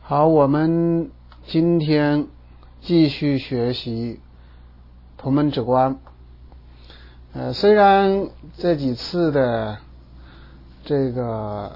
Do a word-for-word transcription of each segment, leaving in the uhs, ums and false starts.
好，我们今天继续学习同门止观。呃，虽然这几次的这个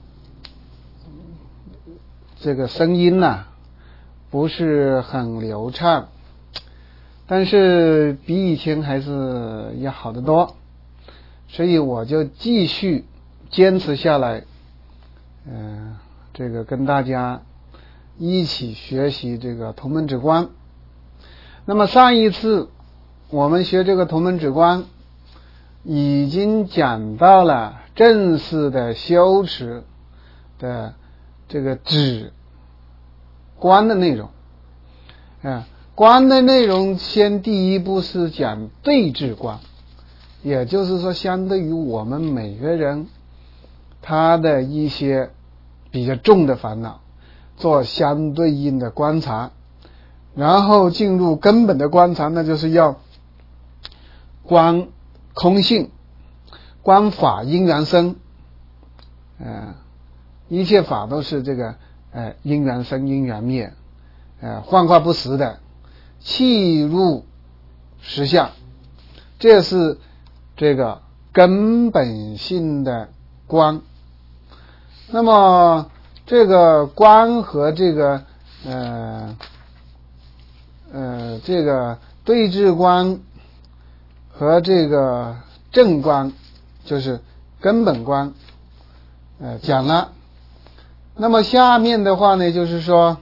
这个声音呢、啊、不是很流畅，但是比以前还是要好得多，所以我就继续坚持下来，嗯、呃，这个跟大家一起学习这个同门止观。那么上一次我们学这个同门止观已经讲到了正式的修持的这个止观的内容啊，观的内容先第一步是讲对治观，也就是说相对于我们每个人他的一些比较重的烦恼做相对应的观察，然后进入根本的观察，那就是要观空性，观法因缘生，呃，一切法都是这个呃因缘生因缘灭，呃幻化不实的，契入实相，这是这个根本性的观。那么这个观和这个呃呃这个对治观和这个正观，就是根本观，呃讲了。那么下面的话呢，就是说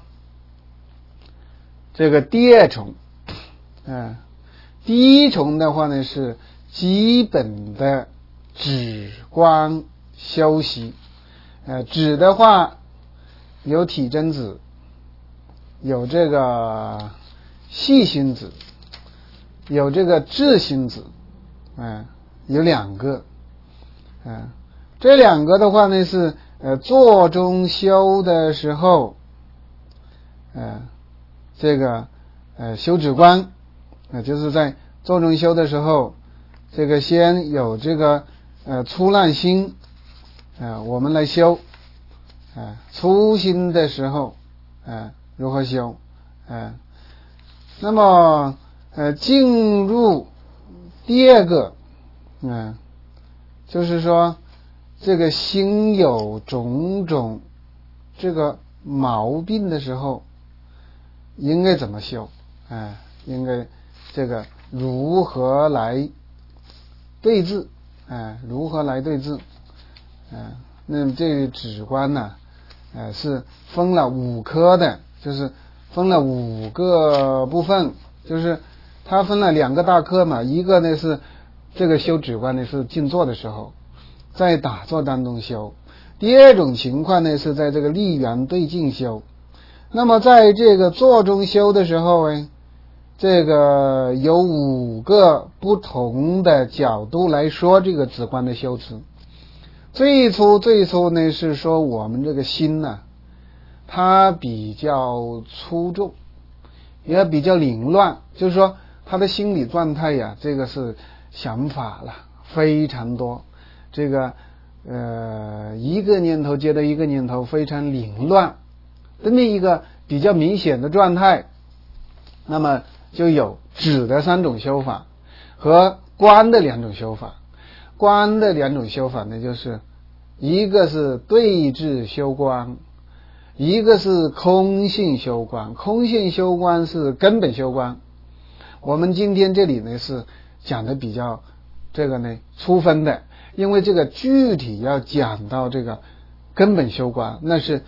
这个第二重，嗯、呃，第一重的话呢是基本的止观修习，呃，止的话有体真止，有这个细心止，有这个智心止，嗯、呃，有两个，嗯、呃，这两个的话呢是呃坐中修的时候，呃，这个呃修止观，呃就是在坐中修的时候，这个先有这个呃粗烂心，呃我们来修。呃粗心的时候呃如何修，呃那么呃进入第二个，嗯、呃、就是说这个心有种种这个毛病的时候应该怎么修，呃应该这个如何来对治，呃如何来对治，呃那这个止观呢呃，是分了五科的，就是分了五个部分，就是它分了两个大科嘛，一个呢是这个修止观呢是静坐的时候，在打坐当中修；第二种情况呢是在这个立缘对境修。那么在这个坐中修的时候呢，这个有五个不同的角度来说这个止观的修持。最初最初呢是说我们这个心呢、啊、它比较粗重，也比较凌乱，就是说他的心理状态呀、啊、这个是想法了非常多，这个呃一个念头接着一个念头非常凌乱的那一个比较明显的状态。那么就有止的三种修法和观的两种修法。观的两种修法呢，就是一个是对治修观，一个是空性修观。空性修观是根本修观，我们今天这里呢是讲的比较这个呢粗分的，因为这个具体要讲到这个根本修观，那是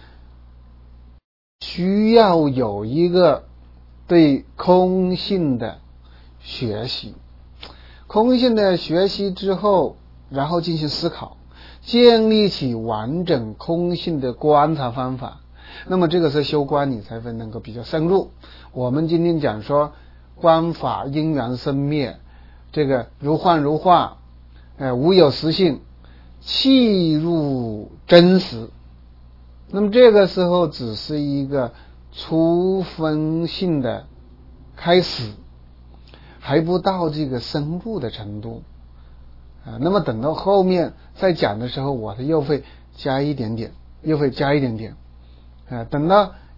需要有一个对空性的学习，空性的学习之后，然后进行思考，建立起完整空性的观察方法，那么这个是修观你才会能够比较深入。我们今天讲说观法因缘生灭，这个如幻如化，呃无有实性，契入真实。那么这个时候只是一个粗分性的开始，还不到这个深入的程度啊。那么等到后面再讲的时候，我又会加一点点，又会加一点点啊。等到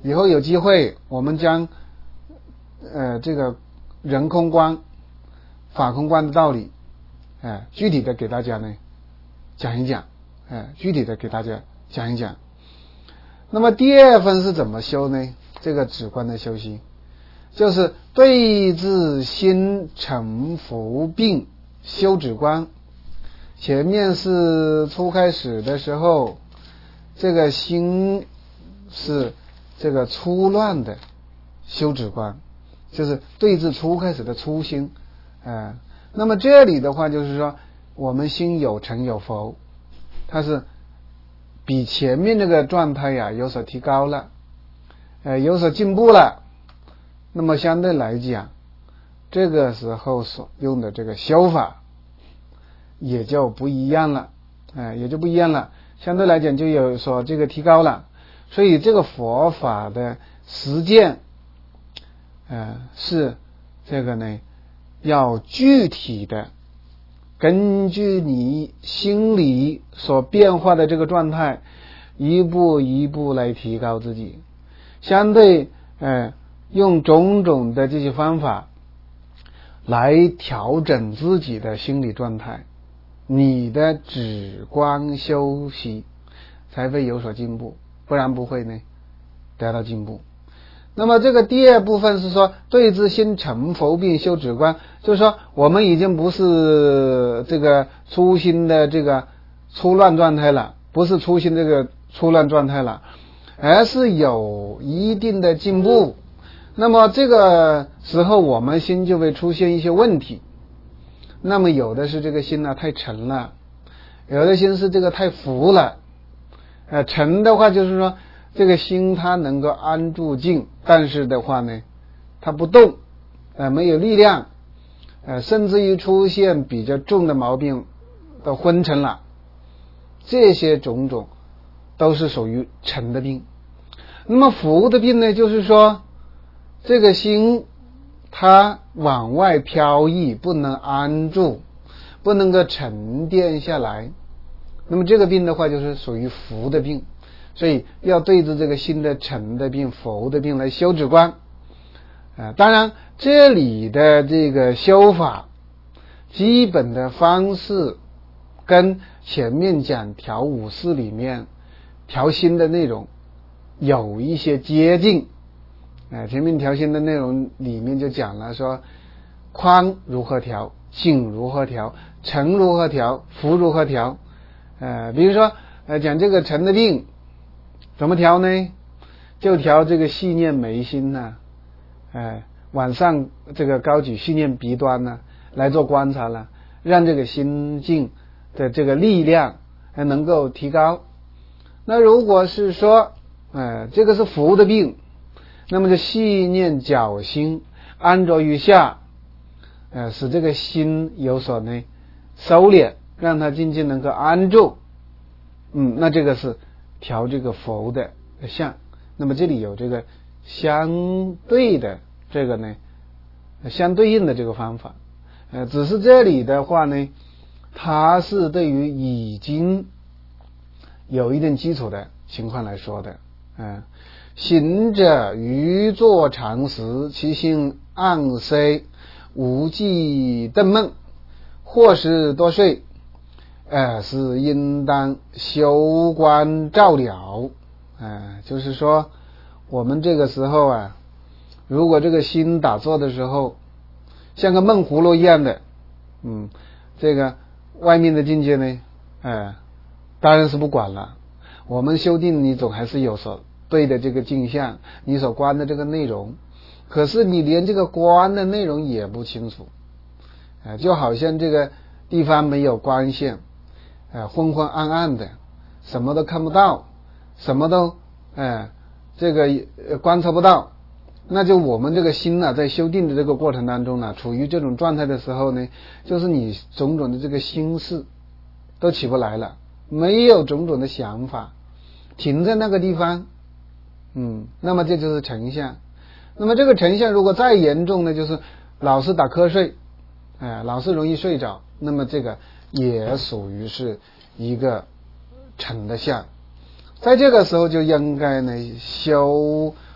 以后有机会我们将呃这个人空观、法空观的道理，哎、呃，具体的给大家呢讲一讲，哎、呃，具体的给大家讲一讲。那么第二分是怎么修呢？这个止观的修习，就是对治心沉浮病修止观。前面是初开始的时候，这个心是这个粗乱的修止观，就是对治初开始的粗心。呃，那么这里的话就是说，我们心有沉有浮，它是比前面这个状态呀有所提高了，呃，有所进步了。那么相对来讲，这个时候所用的这个修法也就不一样了，哎、呃，也就不一样了。相对来讲就有所这个提高了。所以这个佛法的实践，呃，是这个呢，要具体的根据你心里所变化的这个状态，一步一步来提高自己。相对呃，用种种的这些方法来调整自己的心理状态，你的止观修习才会有所进步，不然不会呢得到进步。那么这个第二部分是说对治心沉浮病修止观，就是说我们已经不是这个粗心的这个粗乱状态了，不是粗心这个粗乱状态了，而是有一定的进步。那么这个时候我们心就会出现一些问题。那么有的是这个心呢、啊、太沉了，有的心是这个太浮了。呃，沉的话就是说这个心它能够安住静，但是的话呢它不动，呃没有力量，呃甚至于出现比较重的毛病的昏沉了，这些种种都是属于沉的病。那么浮的病呢，就是说这个心它往外飘逸，不能安住，不能够沉淀下来，那么这个病的话就是属于浮的病。所以要对治这个心的沉的病、浮的病来修止观。呃，当然这里的这个修法基本的方式跟前面讲调五识里面调心的内容有一些接近。呃，前面调心的内容里面就讲了说宽如何调，静如何调，沉如何调，浮如何调。呃，比如说呃讲这个沉的病怎么调呢？就调这个细念眉心呢、啊，哎，晚上这个高举细念鼻端呢、啊，来做观察了，让这个心境的这个力量还能够提高。那如果是说，呃，这个是浮的病，那么就细念脚心，安着于下，呃，使这个心有所呢收敛，让它静静能够安住。嗯，那这个是调这个浮的相。那么这里有这个相对的这个呢相对应的这个方法。呃，只是这里的话呢，它是对于已经有一定基础的情况来说的。嗯、呃，行者于坐常时，其心暗塞，无记瞪梦，或是多睡。呃，是应当修观照了。呃，就是说我们这个时候啊，如果这个心打坐的时候像个闷葫芦一样的，嗯，这个外面的境界呢，呃，当然是不管了。我们修定你总还是有所对的这个镜像，你所观的这个内容，可是你连这个观的内容也不清楚，呃，就好像这个地方没有光线，呃，昏昏暗暗的，什么都看不到，什么都呃这个呃观测不到。那就我们这个心呢、啊，在修定的这个过程当中呢，处于这种状态的时候呢，就是你种种的这个心事都起不来了，没有种种的想法，停在那个地方。嗯，那么这就是沉相。那么这个沉相如果再严重呢，就是老是打瞌睡，哎、呃，老是容易睡着，那么这个也属于是一个沉的相。在这个时候就应该呢修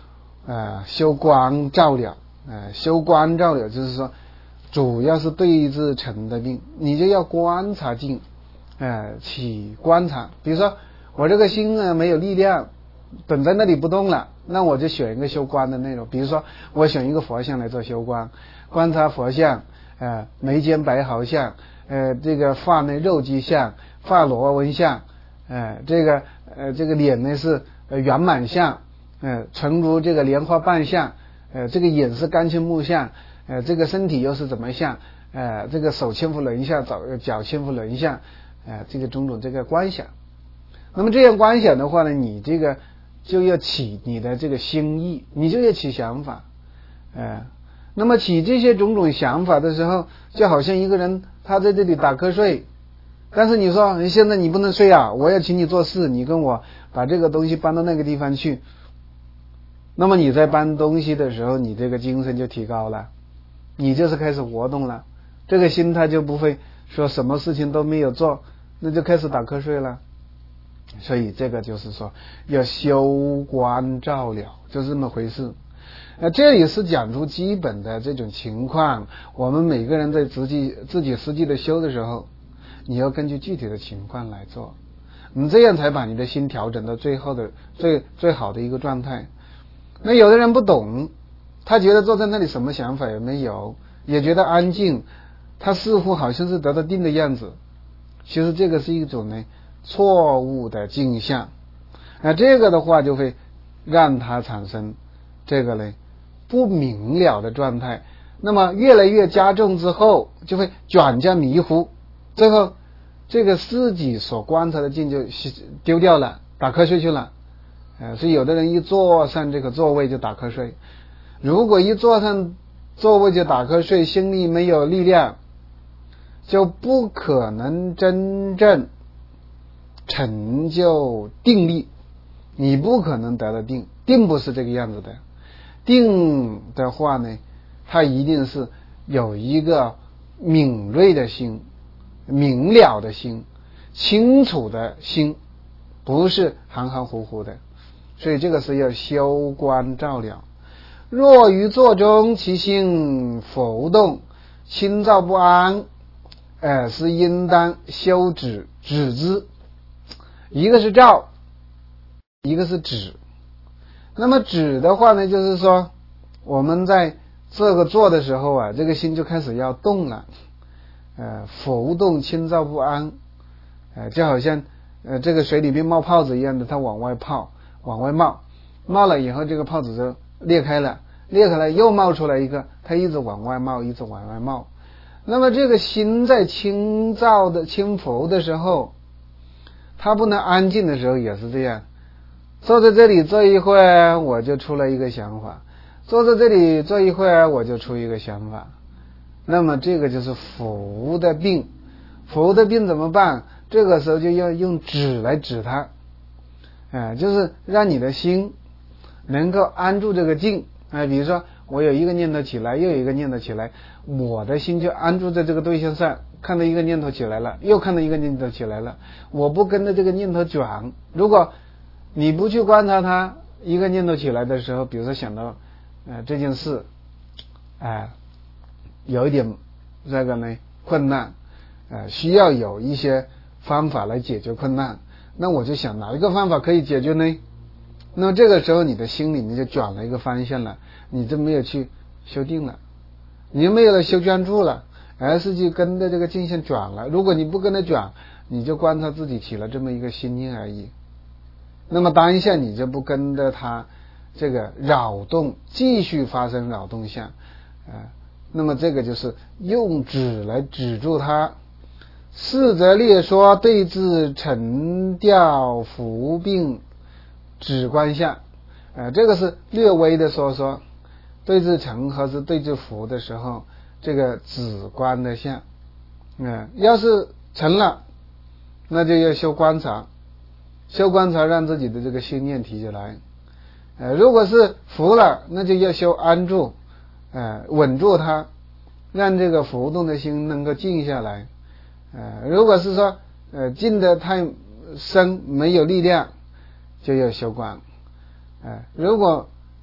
呃修观照了，呃修观照了就是说主要是对治尘的病，你就要观察境，呃起观察。比如说我这个心呢没有力量，等在那里不动了，那我就选一个修观的内容，比如说我选一个佛像来做修观，观察佛像，呃眉间白毫像，呃这个发内肉髻像，发罗纹像，呃这个呃这个脸呢是呃圆满像，呃唇如这个莲花瓣像，呃这个眼是干青木像，呃这个身体又是怎么像，呃这个手千佛轮像，脚脚千佛轮像，呃这个种种这个观想。那么这样观想的话呢，你这个就要起你的这个心意，你就要起想法，呃那么起这些种种想法的时候，就好像一个人他在这里打瞌睡，但是你说现在你不能睡啊，我要请你做事，你跟我把这个东西搬到那个地方去。那么你在搬东西的时候，你这个精神就提高了，你就是开始活动了，这个心态就不会说什么事情都没有做，那就开始打瞌睡了。所以这个就是说要修观照了，就是这么回事。那这里是讲出基本的这种情况，我们每个人在自己自己实际的修的时候，你要根据具体的情况来做，你这样才把你的心调整到最后的最最好的一个状态。那有的人不懂，他觉得坐在那里什么想法也没有，也觉得安静，他似乎好像是得到定的样子，其实这个是一种呢错误的镜像。那这个的话就会让他产生这个呢不明了的状态，那么越来越加重之后，就会转加迷糊，最后这个自己所观察的境就丢掉了，打瞌睡去了。呃，所以有的人一坐上这个座位就打瞌睡，如果一坐上座位就打瞌睡，心里没有力量，就不可能真正成就定力，你不可能得到定，定不是这个样子的。定的话呢，它一定是有一个敏锐的心，明了的心，清楚的心，不是含含糊糊的。所以这个是要修观照了。若于坐中其心浮动，心躁不安，呃，是应当修止止之。一个是照，一个是止。那么止的话呢，就是说我们在这个做的时候啊，这个心就开始要动了，呃，浮动心躁不安，呃，就好像呃这个水里面冒泡子一样的，它往外泡，往外冒，冒了以后这个泡子就裂开了，裂开了又冒出来一个，它一直往外冒，一直往外冒。那么这个心在清躁的轻浮的时候，它不能安静的时候也是这样。坐在这里坐一会儿，我就出了一个想法；坐在这里坐一会儿，我就出一个想法。那么这个就是浮的病。浮的病怎么办？这个时候就要用止来止它，呃，就是让你的心能够安住这个静。哎、呃，比如说我有一个念头起来，又有一个念头起来，我的心就安住在这个对象上，看到一个念头起来了，又看到一个念头起来了，我不跟着这个念头转。如果你不去观察它，一个念头起来的时候，比如说想到呃这件事，哎、呃，有一点这个呢困难，呃需要有一些方法来解决困难，那我就想哪一个方法可以解决呢？那么这个时候你的心里面就转了一个方向了，你就没有去修定了，你就没有了修专注了，而是就跟着这个镜像转了。如果你不跟着转，你就观察自己起了这么一个心念而已，那么当下你就不跟着它这个扰动继续发生扰动相，呃，那么这个就是用止来止住它。是则列说对治沉掉浮病止观相，呃，这个是略微的说说对治沉和是对治浮的时候这个止观的相，呃，要是沉了，那就要修观察，修观察让自己的这个心念提起来，呃，如果是浮了，那就要修安住，呃，稳住它，让这个浮动的心能够静下来。呃，如果是说呃静得太深没有力量，就要修观。呃，如果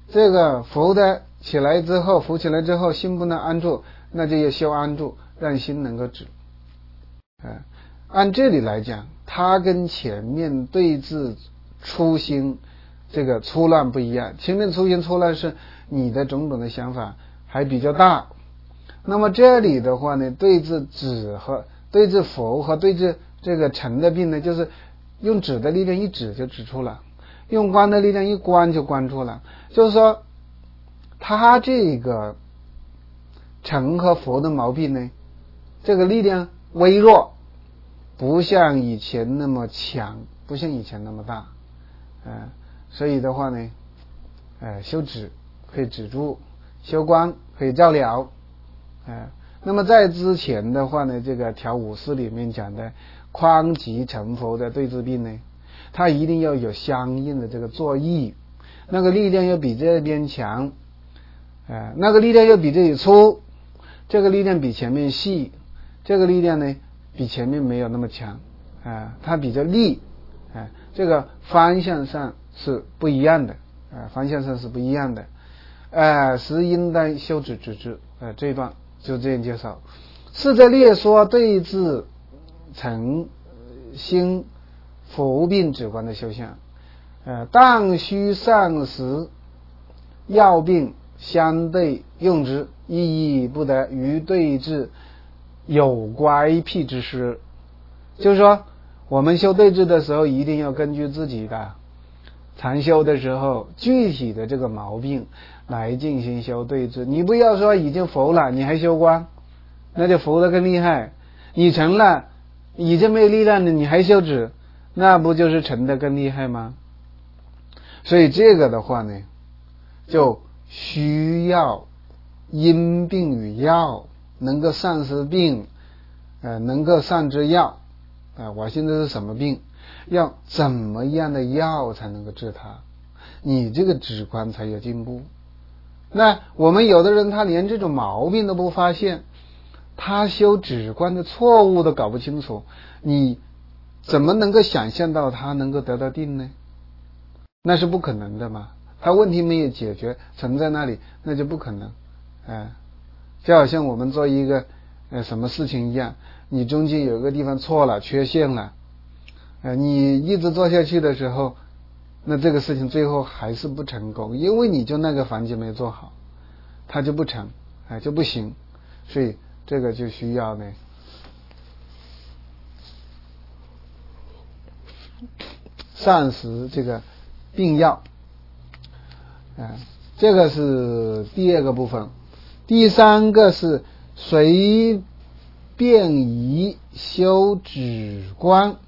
这个浮的起来之后，浮起来之后心不能安住，那就要修安住，让心能够止。呃、按这里来讲，它跟前面对治粗心这个粗乱不一样。前面粗心粗乱是你的种种的想法还比较大，那么这里的话呢，对治止和对治浮和对治这个沉的病呢，就是用止的力量一止就止出了，用观的力量一观就观出了。就是说他这个沉和浮的毛病呢，这个力量微弱，不像以前那么强，不像以前那么大，呃、所以的话呢，呃、修止可以止住，修观可以照了。呃、那么在之前的话呢，这个调五四里面讲的匡极沉浮的对治病呢，它一定要有相应的这个作意，那个力量要比这边强，呃、那个力量要比这里粗，这个力量比前面细，这个力量呢比前面没有那么强，呃、它比较力，呃、这个方向上是不一样的，呃、方向上是不一样的，呃，是应当修止止之。呃，这一段就这样介绍。是在列说对治沉心浮病止观的修相，呃，当须上时要病相对用之，意义不得于对治有乖僻之师。就是说我们修对治的时候，一定要根据自己的禅修的时候具体的这个毛病来进行修对治。你不要说已经浮了你还修观，那就浮得更厉害；你沉了已经没有力量了你还修止，那不就是沉得更厉害吗？所以这个的话呢，就需要因病与药，能够善施病，呃，能够善之药。呃，我现在是什么病，要怎么样的药才能够治它，你这个止观才有进步。那我们有的人他连这种毛病都不发现，他修止观的错误都搞不清楚，你怎么能够想象到他能够得到定呢？那是不可能的嘛，他问题没有解决存在那里，那就不可能。呃、就好像我们做一个呃什么事情一样，你中间有个地方错了缺陷了，呃，你一直做下去的时候，那这个事情最后还是不成功，因为你就那个环节没做好，它就不成，哎、呃，就不行。所以这个就需要呢膳食这个病药，啊、呃，这个是第二个部分。第三个是随便宜修止观。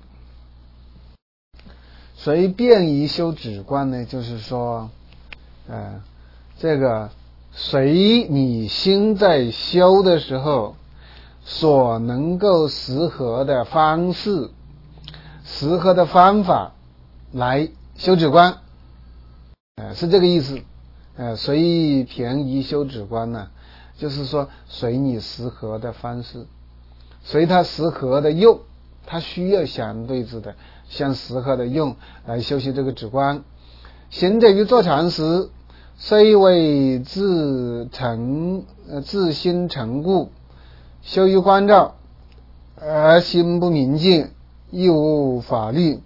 随便宜修止观呢，就是说，呃，这个随你心在修的时候所能够适合的方式、适合的方法来修止观，呃，是这个意思。呃，随便宜修止观呢，就是说随你适合的方式，随它适合的用，它需要相对治的相适合的用来修习这个止观。行者于坐禅时，虽为自成呃自心成故，修于观照，而心不明净，亦无法力。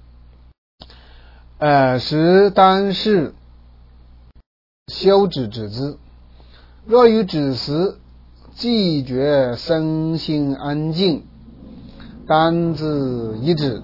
呃，时当是修止止之。若于止时，既觉身心安静，当自一止。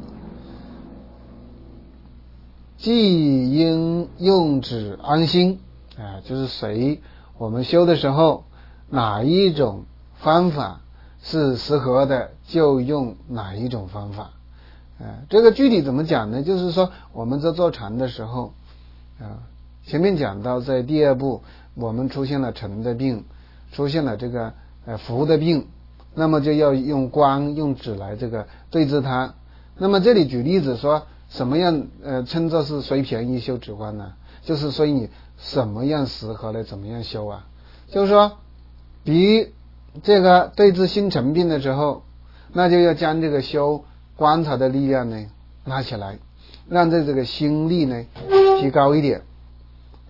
既应用止安心，啊、呃，就是随我们修的时候，哪一种方法是适合的，就用哪一种方法。呃，这个具体怎么讲呢？就是说我们在坐禅的时候，啊、呃，前面讲到在第二步，我们出现了沉的病，出现了这个呃浮的病，那么就要用观用止来这个对治它。那么这里举例子说，什么样呃称作是随便宜修止观呢？就是说你什么样适合来怎么样修啊？就是说，比这个对治心沉病的时候，那就要将这个修观察的力量呢拉起来，让这这个心力呢提高一点，啊、呃，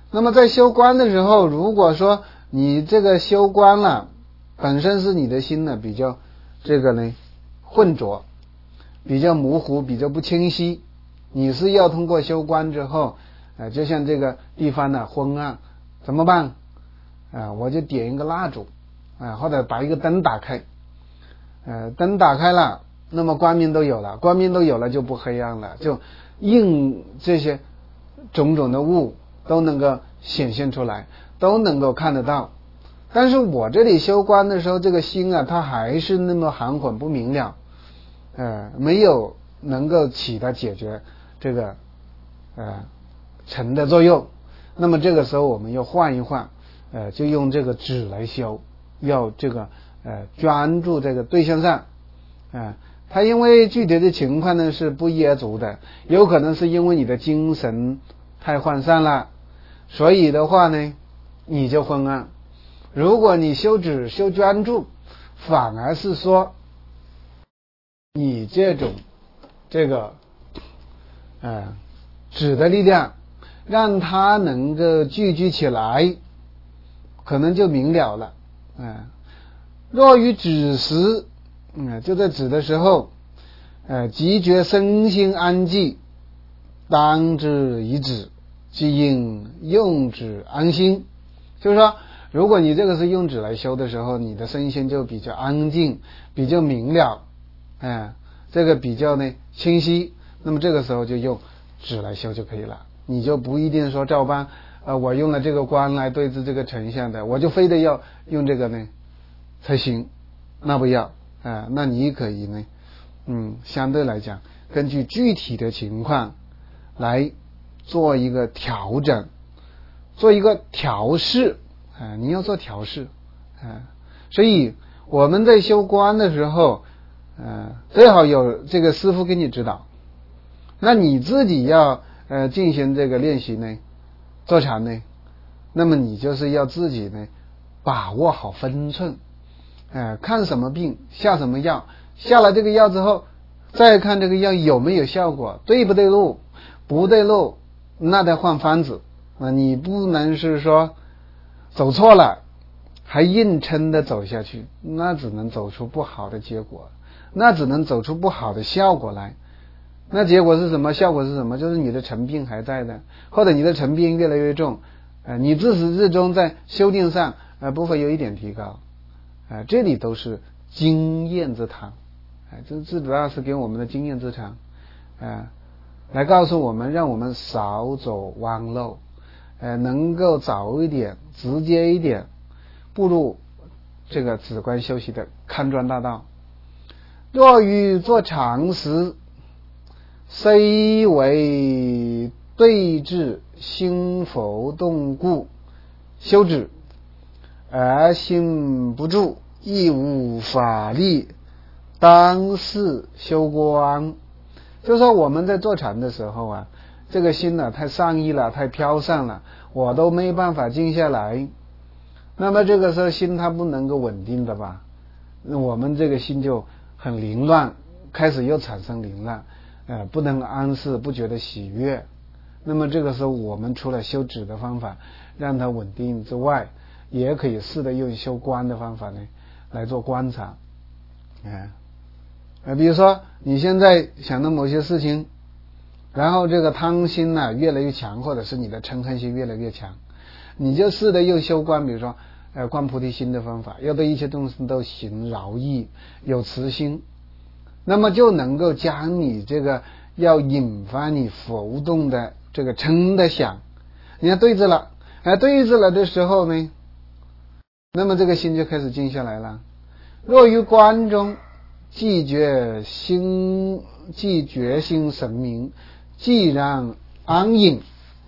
那么在修观的时候，如果说你这个修观了，本身是你的心呢比较这个呢混浊，比较模糊，比较不清晰，你是要通过修观之后，呃，就像这个地方呢昏暗，怎么办？啊、呃，我就点一个蜡烛，啊、呃，或者把一个灯打开，呃，灯打开了，那么光明都有了，光明都有了就不黑暗了，就应这些种种的物都能够显现出来，都能够看得到。但是我这里修观的时候，这个心啊，它还是那么含混不明了，呃，没有能够起到解决这个呃尘的作用。那么这个时候我们要换一换，呃，就用这个止来修，要这个呃专注这个对象上，啊、呃，它因为具体的情况呢是不业足的，有可能是因为你的精神太涣散了，所以的话呢，你就昏暗。如果你修止修专注，反而是说你这种这个呃止的力量，让它能够聚集起来，可能就明了了。嗯、呃，若于止时，嗯，就在止的时候，呃，即觉身心安寂，当之以止，即应用止安心。就是说，如果你这个是用止来修的时候，你的身心就比较安静，比较明了，哎、呃，这个比较呢清晰，那么这个时候就用止来修就可以了。你就不一定说照搬，呃，我用了这个观来对治这个成像的，我就非得要用这个呢才行，那不要，啊、呃，那你可以呢，嗯，相对来讲，根据具体的情况来做一个调整，做一个调试，啊、呃，你要做调试，啊、呃，所以我们在修观的时候，呃，最好有这个师父给你指导，那你自己要呃进行这个练习呢，坐禅呢，那么你就是要自己呢把握好分寸，呃，看什么病下什么药，下了这个药之后，再看这个药有没有效果，对不对路，不对路，那得换方子。啊，你不能是说走错了还硬撑的走下去，那只能走出不好的结果，那只能走出不好的效果来。那结果是什么？效果是什么？就是你的尘病还在的，或者你的尘病越来越重，呃，你自始至终在修定上呃不会有一点提高，呃，这里都是经验之谈，哎、呃，这这主要是给我们的经验之谈，呃，来告诉我们，让我们少走弯路，呃，能够早一点、直接一点步入这个止观修习的康庄大道。若于做禅时，虽为对治心浮动故，修止而心不住，亦无法力，当是修观。就是说我们在坐禅的时候啊，这个心呢太上意了，太飘散了，我都没办法静下来。那么这个时候心它不能够稳定的吧，那我们这个心就很凌乱，开始又产生凌乱，呃，不能安适，不觉得喜悦。那么这个时候我们除了修止的方法让它稳定之外，也可以试着用修观的方法呢来做观察。呃呃，比如说你现在想到某些事情，然后这个贪心呢、啊、越来越强，或者是你的嗔恨心越来越强，你就试着用修观，比如说呃观菩提心的方法，要对一切众生都行饶益，有慈心，那么就能够将你这个要引发你浮动的这个嗔的想，你看对治了，哎、呃，对治了的时候呢，那么这个心就开始静下来了。若于观中，既觉心，既觉心神明，既然安隐，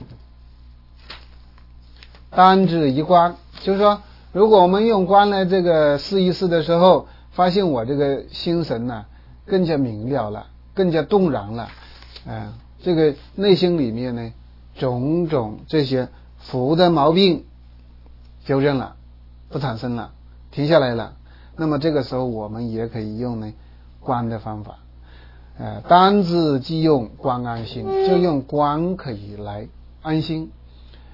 当止一观。就是说，如果我们用观来这个试一试的时候，发现我这个心神呢、啊、更加明了了，更加动然了，呃，这个内心里面呢种种这些浮的毛病纠正了，不产生了，停下来了。那么这个时候我们也可以用呢观的方法，呃，当知即用观安心，就用观可以来安心。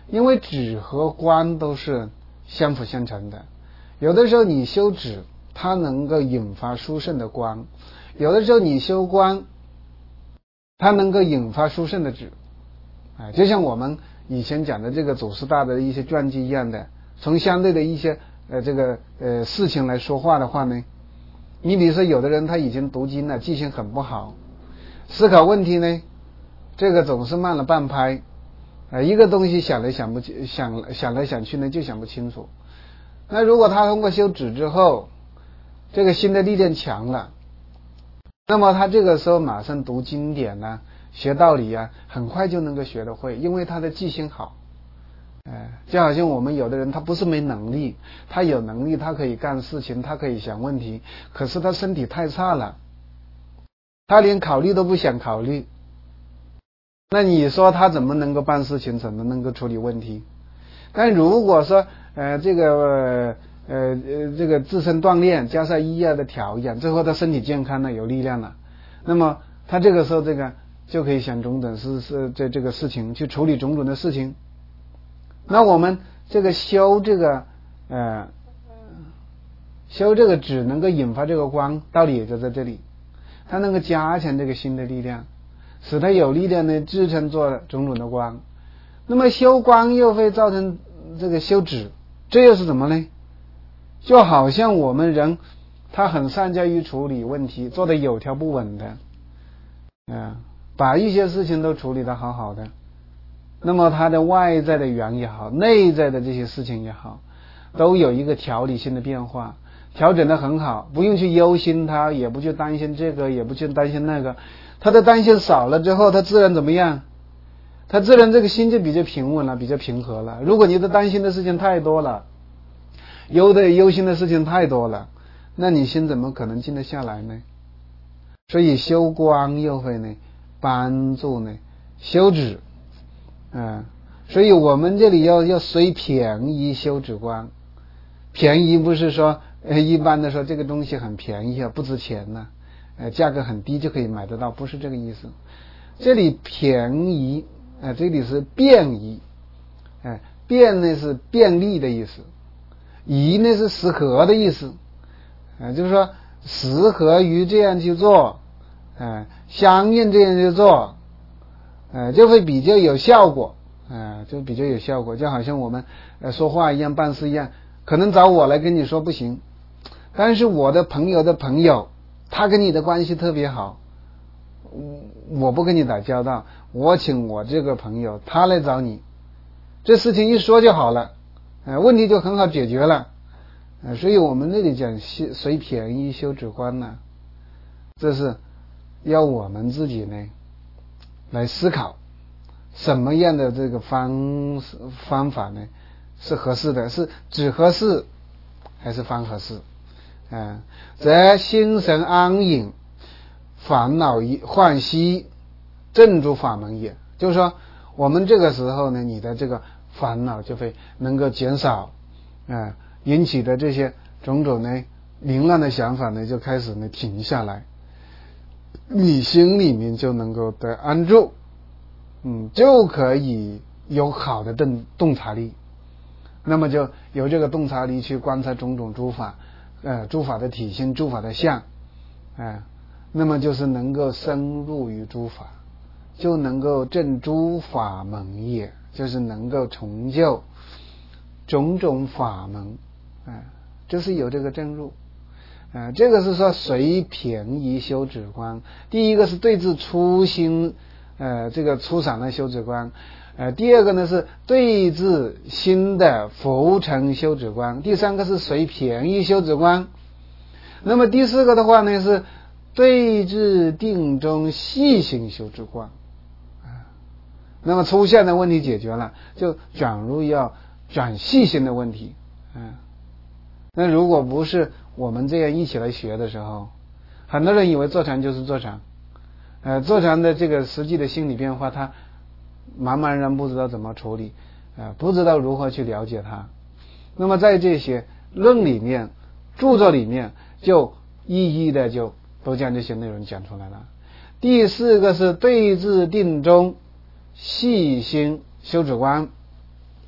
因为止和观都是相辅相成的。有的时候你修止，它能够引发殊胜的观；有的时候你修观，它能够引发殊胜的止。啊，就像我们以前讲的这个祖师大的一些传记一样的，从相对的一些呃这个呃事情来说话的话呢，你比如说有的人他已经读经了，记性很不好，思考问题呢，这个总是慢了半拍，呃一个东西想来想不想想来想去呢就想不清楚。那如果他通过修止之后，这个心的力量强了，那么他这个时候马上读经典呢、啊、学道理啊，很快就能够学得会，因为他的记性好。哎，就好像我们有的人他不是没能力，他有能力，他可以干事情，他可以想问题，可是他身体太差了，他连考虑都不想考虑，那你说他怎么能够办事情，怎么能够处理问题？但如果说呃这个呃呃这个自身锻炼加上医药的调养，最后他身体健康了，有力量了，那么他这个时候这个就可以想种种事是这这个事情，去处理种种的事情。那我们这个修这个呃修这个止能够引发这个光，道理也就在这里，它能够加强这个心的力量，使它有力量呢支撑做种种的光。那么修光又会造成这个修止，这又是怎么呢？就好像我们人他很善加于处理问题，做得有条不紊的，啊，把一些事情都处理得好好的，那么他的外在的缘也好，内在的这些事情也好，都有一个条理性的变化，调整得很好，不用去忧心它，也不去担心这个，也不去担心那个，他的担心少了之后，他自然怎么样？他自然这个心就比较平稳了，比较平和了。如果你的担心的事情太多了，忧的忧心的事情太多了，那你心怎么可能静得下来呢？所以修光又会呢帮助呢修止。嗯，所以我们这里要要随便宜修止观。便宜不是说呃一般的说这个东西很便宜啊，不值钱呢、啊，呃价格很低就可以买得到，不是这个意思。这里便宜，呃这里是便宜，哎、呃、便呢是便利的意思，宜呢是适合的意思，呃就是说适合于这样去做，呃相应这样去做。呃，就会比较有效果，呃，就比较有效果，就好像我们呃说话一样，办事一样，可能找我来跟你说不行，但是我的朋友的朋友，他跟你的关系特别好，我不跟你打交道，我请我这个朋友他来找你，这事情一说就好了，呃，问题就很好解决了，呃，所以我们这里讲随便宜修止观呢，这是要我们自己呢来思考什么样的这个方方法呢是合适的，是止合适还是方合适？嗯，则心神安隐，烦恼涣息，正住法门也。就是说，我们这个时候呢，你的这个烦恼就会能够减少，啊、嗯，引起的这些种种呢凌乱的想法呢就开始呢停下来。你心里面就能够得安住，嗯，就可以有好的洞洞察力，那么就由这个洞察力去观察种种诸法，呃，诸法的体性，诸法的相，哎、呃，那么就是能够深入于诸法，就能够证诸法门也，就是能够成就种种法门，哎、呃，就是有这个证入。呃，这个是说随便宜修止观。第一个是对治初心，呃，这个初散的修止观。呃，第二个呢是对治新的浮沉修止观。第三个是随便宜修止观。那么第四个的话呢是对治定中细心修止观。啊，那么出现的问题解决了，就转入要转细心的问题。嗯、啊，那如果不是我们这样一起来学的时候，很多人以为坐禅就是坐禅，呃，坐禅的这个实际的心理变化，他茫茫然不知道怎么处理，呃，不知道如何去了解它。那么在这些论里面、著作里面，就一一的就都将这些内容讲出来了。第四个是对治定中细心修止观。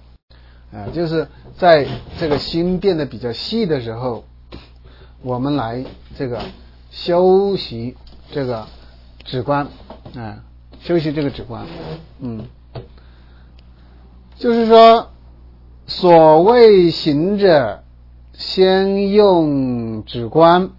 啊，就是在这个心变得比较细的时候，我们来这个修习这个止观啊，修习这个止观，嗯，就是说，所谓行者先用止观，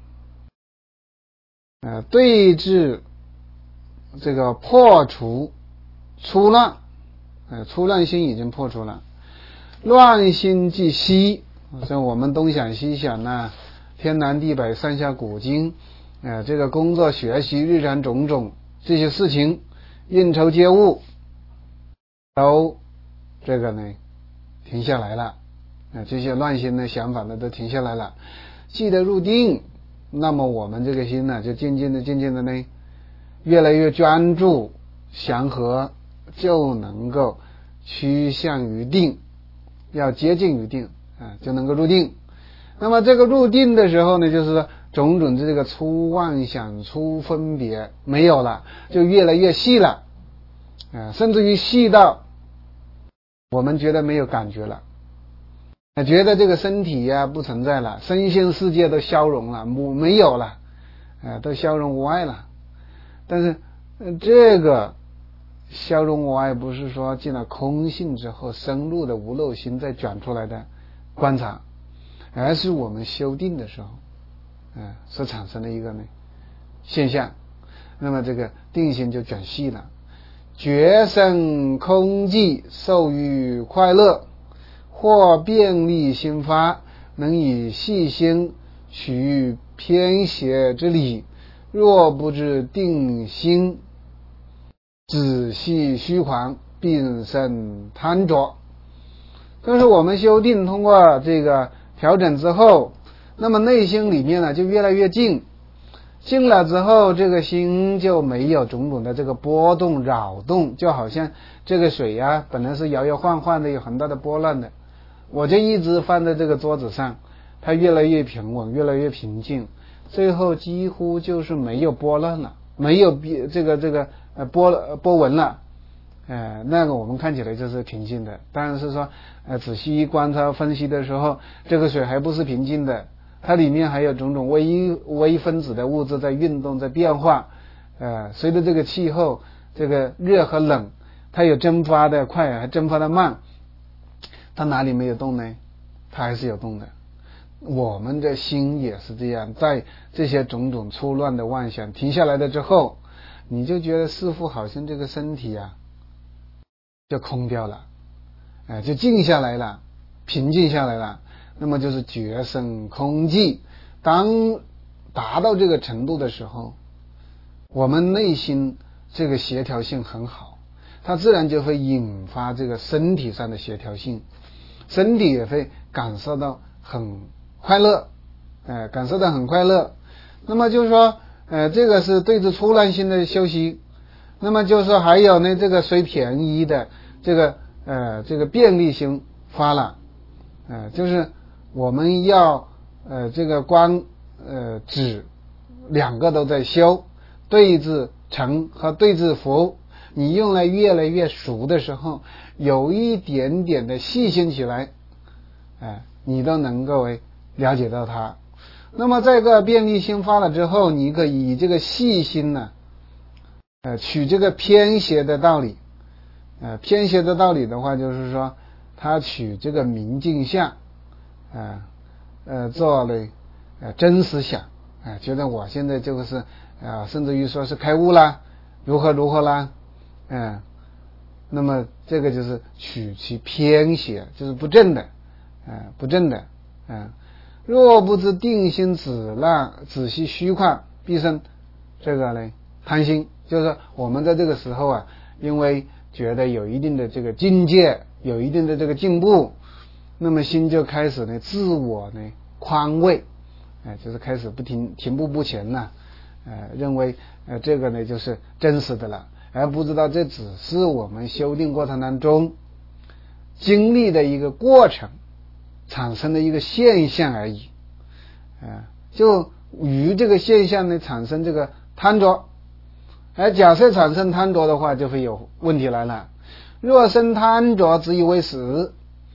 呃，对治这个破除粗乱，呃，粗乱心已经破除了。乱心即息，像我们东想西想呐，天南地北上下古今，呃，这个工作学习日常种种这些事情，应酬接物，都这个呢停下来了，啊、呃，这些乱心的想法呢都停下来了，记得入定，那么我们这个心呢就渐渐的渐渐的呢越来越专注祥和，就能够趋向于定。要接近于定啊，就能够入定。那么这个入定的时候呢，就是说种种的这个粗妄想、粗分别没有了，就越来越细了，啊，甚至于细到我们觉得没有感觉了，啊，觉得这个身体呀、啊、不存在了，身心世界都消融了，没有了，啊，都消融无碍了。但是、呃、这个。消融无碍不是说进了空性之后深入的无漏心再转出来的观察，而是我们修定的时候，呃、所产生的一个呢现象。那么这个定心就转细了，觉生空寂，受欲快乐，或便利心发，能以细心取偏邪之理，若不知定心，仔细虚狂，并生贪着。就是我们修定通过这个调整之后，那么内心里面呢就越来越静，静了之后，这个心就没有种种的这个波动扰动，就好像这个水啊本来是摇摇晃晃的，有很大的波浪的，我就一直放在这个桌子上，它越来越平稳，越来越平静，最后几乎就是没有波浪了，没有这个这个呃波波纹了，呃那个我们看起来就是平静的。但是说呃仔细观察分析的时候，这个水还不是平静的，它里面还有种种微微分子的物质在运动，在变化，呃随着这个气候这个热和冷，它有蒸发的快还蒸发的慢，它哪里没有动呢？它还是有动的。我们的心也是这样，在这些种种粗乱的妄想停下来了之后，你就觉得似乎好像这个身体啊就空掉了，呃、就静下来了，平静下来了，那么就是觉生空寂。当达到这个程度的时候，我们内心这个协调性很好，它自然就会引发这个身体上的协调性，身体也会感受到很快乐，呃，感受到很快乐。那么就是说，呃，这个是对治粗乱心的修习。那么就是说，还有呢，这个随便宜的这个呃这个便利心发了，呃，就是我们要呃这个观呃止两个都在修，对治成和对治伏，你用来越来越熟的时候，有一点点的细心起来，呃，你都能够了解到它。那么这个便利心发了之后，你可以以这个细心呢，呃，取这个偏邪的道理，呃，偏邪的道理的话，就是说，他取这个明镜相，呃，呃，做了呃真实想，呃，觉得我现在就是呃，甚至于说是开悟啦，如何如何啦，嗯、呃，那么这个就是取其偏邪，就是不正的，呃，不正的，嗯、呃。若不知定心止乱，仔细虚旷，必生这个呢贪心。就是我们在这个时候啊，因为觉得有一定的这个境界，有一定的这个进步，那么心就开始呢自我呢宽慰，哎、呃，就是开始不停停步不前了，呃，认为呃这个呢就是真实的了，而不知道这只是我们修订过程当中经历的一个过程产生的一个现象而已，呃，就与这个现象呢产生这个贪着，而假设产生贪着的话，就会有问题来了。若生贪着，只以为实，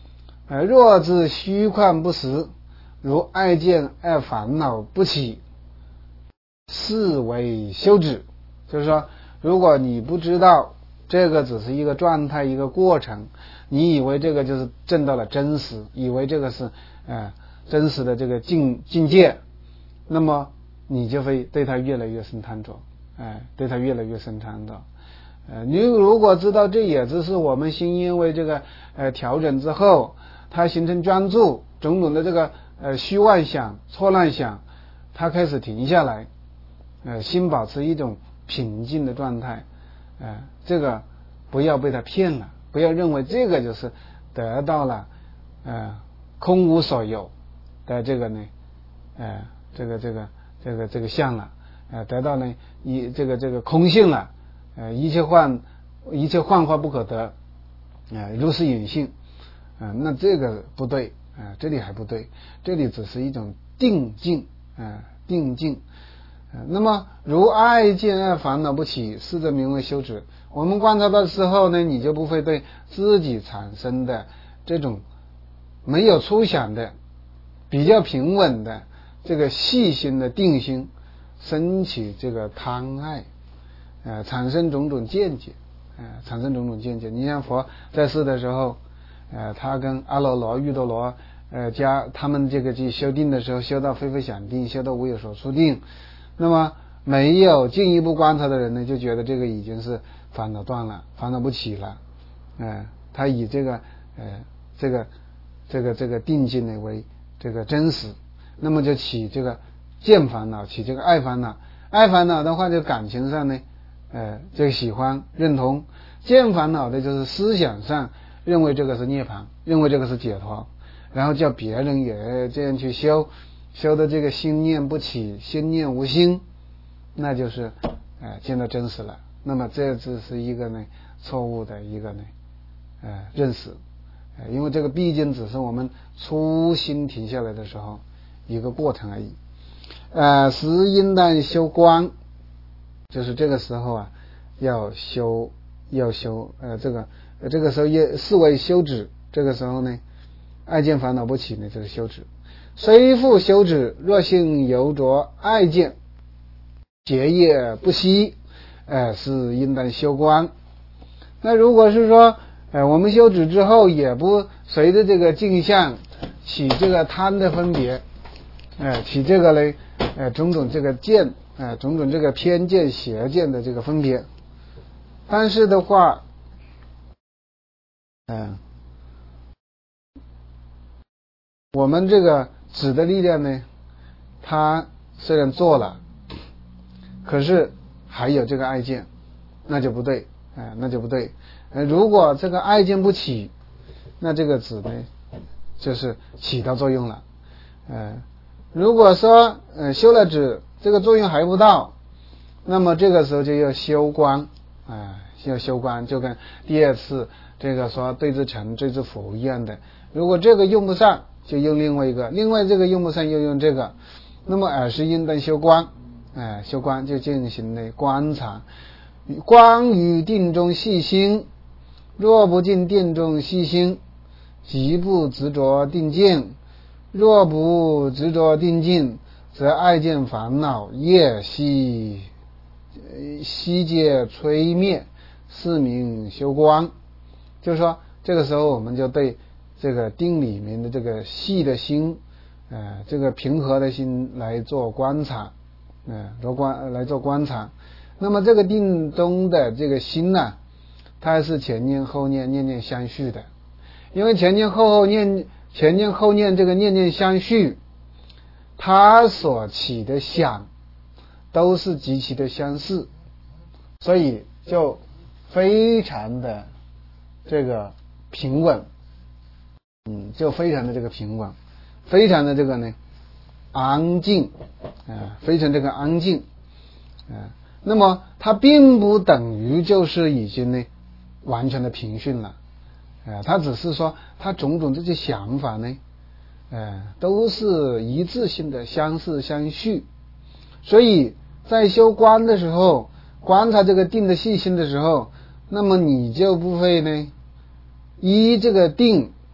呃，若知虚旷不实，如爱见而烦恼不起，是为休止。就是说，如果你不知道这个只是一个状态，一个过程，你以为这个就是证到了真实，以为这个是呃真实的这个境境界，那么你就会对它越来越生贪着，哎、呃，对它越来越生贪着。呃，你如果知道这也只是我们心因为这个呃调整之后，它形成专注，种种的这个呃虚妄想、错乱想，它开始停下来，呃，心保持一种平静的状态，呃，这个不要被它骗了，不要认为这个就是得到了呃空无所有的这个呢，呃，这个这个这个这个相了，呃，得到呢一这个这个空性了。呃，一切幻，一切幻化不可得，呃，如是隐性，啊、呃，那这个不对，啊、呃，这里还不对，这里只是一种定境，啊、呃，定境，呃，那么如爱见而烦恼不起，是则名为休止。我们观察的时候呢，你就不会对自己产生的这种没有出想的、比较平稳的这个细心的定心，升起这个贪爱。呃，产生种种见解，呃，产生种种见解。你像佛在世的时候，呃，他跟阿罗罗、郁多罗，呃，加他们这个去修定的时候，修到非非想定，修到无有所处定。那么没有进一步观察的人呢，就觉得这个已经是烦恼断了，烦恼不起了。呃，他以这个呃这个这个这个定境呢为这个真实，那么就起这个见烦恼，起这个爱烦恼。爱烦恼的话，就感情上呢。呃，这个喜欢认同，见烦恼的就是思想上认为这个是涅槃，认为这个是解脱，然后叫别人也这样去修，修的这个心念不起，心念无心，那就是呃见到真实了。那么这只是一个呢错误的一个呢呃认识，呃，因为这个毕竟只是我们初心停下来的时候一个过程而已。呃，时应当修观。就是这个时候啊，要修，要修，呃，这个，呃，这个时候也视为休止。这个时候呢，爱见烦恼不起呢，就是休止。虽复休止，若性犹着爱见，结业不息，呃，是应当修观。那如果是说，呃，我们休止之后，也不随着这个镜像起这个贪的分别，呃，起这个呢，呃，种种这个见。呃，种种这个偏见、邪见的这个分别，但是的话，嗯、呃，我们这个止的力量呢，它虽然做了，可是还有这个爱见，那就不对，哎、呃，那就不对。呃，如果这个爱见不起，那这个止呢，就是起到作用了。呃，如果说呃修了止，这个作用还不到，那么这个时候就要修观，啊、呃，要修观，就跟第二次这个说对治成、对治佛一样的。如果这个用不上，就用另外一个；另外这个用不上，又用这个。那么尔时应当修观，哎、呃，修观就进行了观察，观于定中细心，若不进定中细心，即不执着定境；若不执着定境，则爱见烦恼业悉悉皆摧灭，是名修观。就是说，这个时候我们就对这个定里面的这个细的心，呃，这个平和的心来做观察，呃，做观来做观察。那么这个定中的这个心呢、啊，它是前念后念，念念相续的。因为前念后后念，前念后念这个念念相续，它所起的想都是极其的相似，所以就非常的这个平稳，嗯，就非常的这个平稳，非常的这个呢安静，啊、呃，非常这个安静，啊、呃，那么它并不等于就是已经呢完全的平顺了，呃，它只是说它种种这些想法呢，呃，都是一致性的相似相续，所以在修观的时候，观察这个定的细心的时候，那么你就不会呢依这个定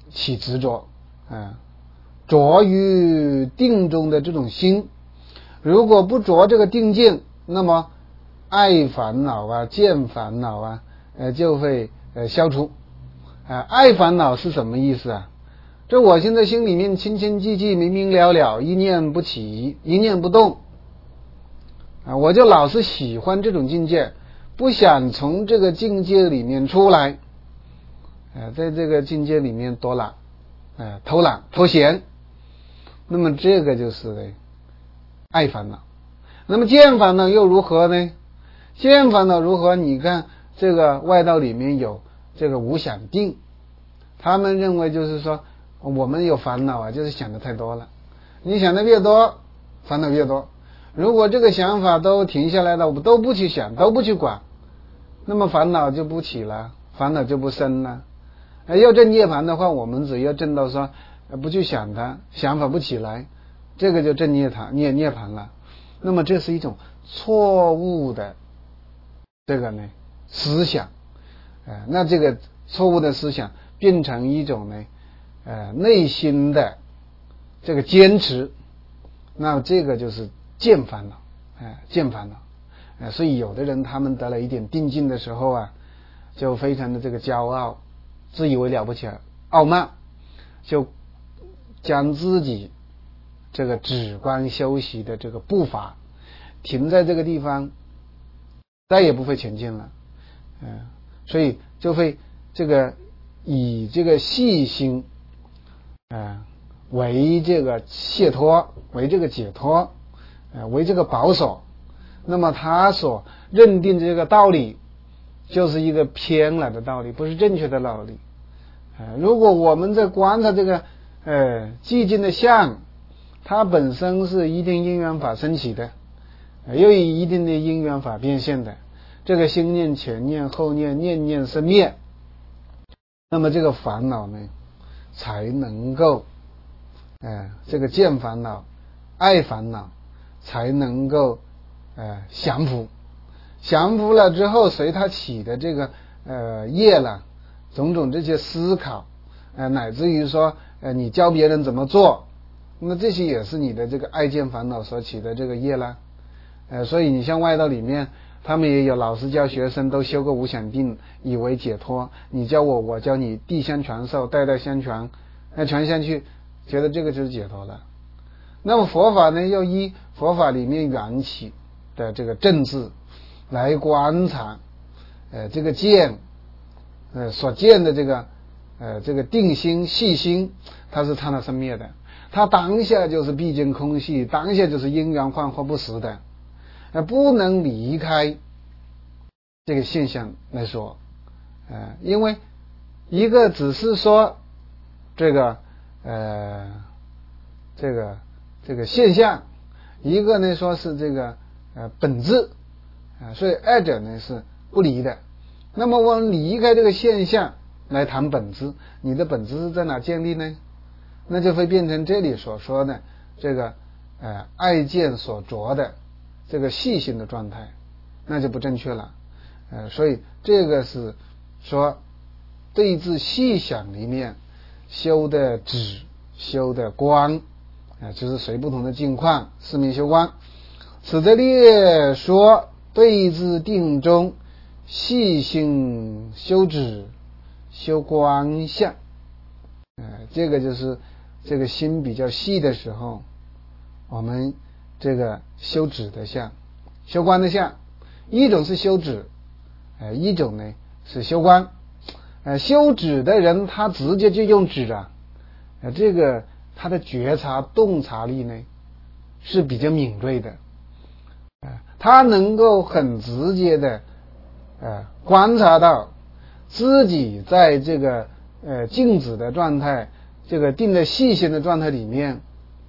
起执着，啊，着于定中的这种心，如果不着这个定境，那么爱烦恼啊、见烦恼啊，呃，就会呃消除。啊，爱烦恼是什么意思啊？这我现在心里面清清寂寂、明明了了，一念不起，一念不动，啊，我就老是喜欢这种境界，不想从这个境界里面出来，啊，在这个境界里面多懒，啊，偷懒偷闲，那么这个就是呢爱烦恼。那么见烦恼又如何呢？见烦恼如何？你看这个外道里面有这个无想定，他们认为就是说我们有烦恼啊，就是想的太多了，你想的越多烦恼越多，如果这个想法都停下来了，我们都不去想，都不去管，那么烦恼就不起了，烦恼就不生了。要证涅槃的话，我们只要证到说不去想它，想法不起来，这个就证涅槃涅涅槃了。那么这是一种错误的这个呢思想，呃，那这个错误的思想变成一种呢呃内心的这个坚持，那这个就是见烦恼，哎、呃，见烦恼，呃，所以有的人他们得了一点定境的时候啊，就非常的这个骄傲，自以为了不起，傲慢，就将自己这个止观修习的这个步伐停在这个地方，再也不会前进了，嗯、呃，所以就会这个以这个细心，呃，为这个解脱，为这个解脱，呃，为这个保守。那么他所认定这个道理，就是一个偏了的道理，不是正确的道理。呃，如果我们在观察这个呃寂静的相，它本身是一定因缘法升起的，呃、又以一定的因缘法变现的。这个心念、前念、后念，念念生灭，那么这个烦恼呢，才能够，呃，这个见烦恼、爱烦恼，才能够呃降服。降服了之后，随它起的这个呃业了，种种这些思考，呃，乃至于说呃你教别人怎么做，那么这些也是你的这个爱见烦恼所起的这个业了。呃，所以你像外道里面，他们也有老师教学生都修个无想定，以为解脱。你教我，我教你，递相传授，代代相传，那传下去，觉得这个就是解脱了。那么佛法呢，要依佛法里面缘起的这个正智来观察，呃，这个见，呃，所见的这个，呃，这个定心、细心，它是刹那生灭的，它当下就是毕竟空隙，当下就是因缘幻化不实的。呃，不能离开这个现象来说，呃，因为一个只是说这个呃这个这个现象，一个呢说是这个呃本质，啊、呃，所以二者呢是不离的。那么我们离开这个现象来谈本质，你的本质是在哪建立呢？那就会变成这里所说的这个呃爱见所着的这个细心的状态，那就不正确了。呃，所以这个是说对治细想里面修的止、修的观，啊、呃，就是随不同的境况四面修观。此则列说对治定中细心修止、修观相。呃，这个就是这个心比较细的时候，我们这个修止的相、修观的相，一种是修止，呃，一种呢是修观。呃，修止的人他直接就用止啊，呃，这个他的觉察洞察力呢是比较敏锐的，呃，他能够很直接的呃观察到自己在这个呃静止的状态，这个定的细心的状态里面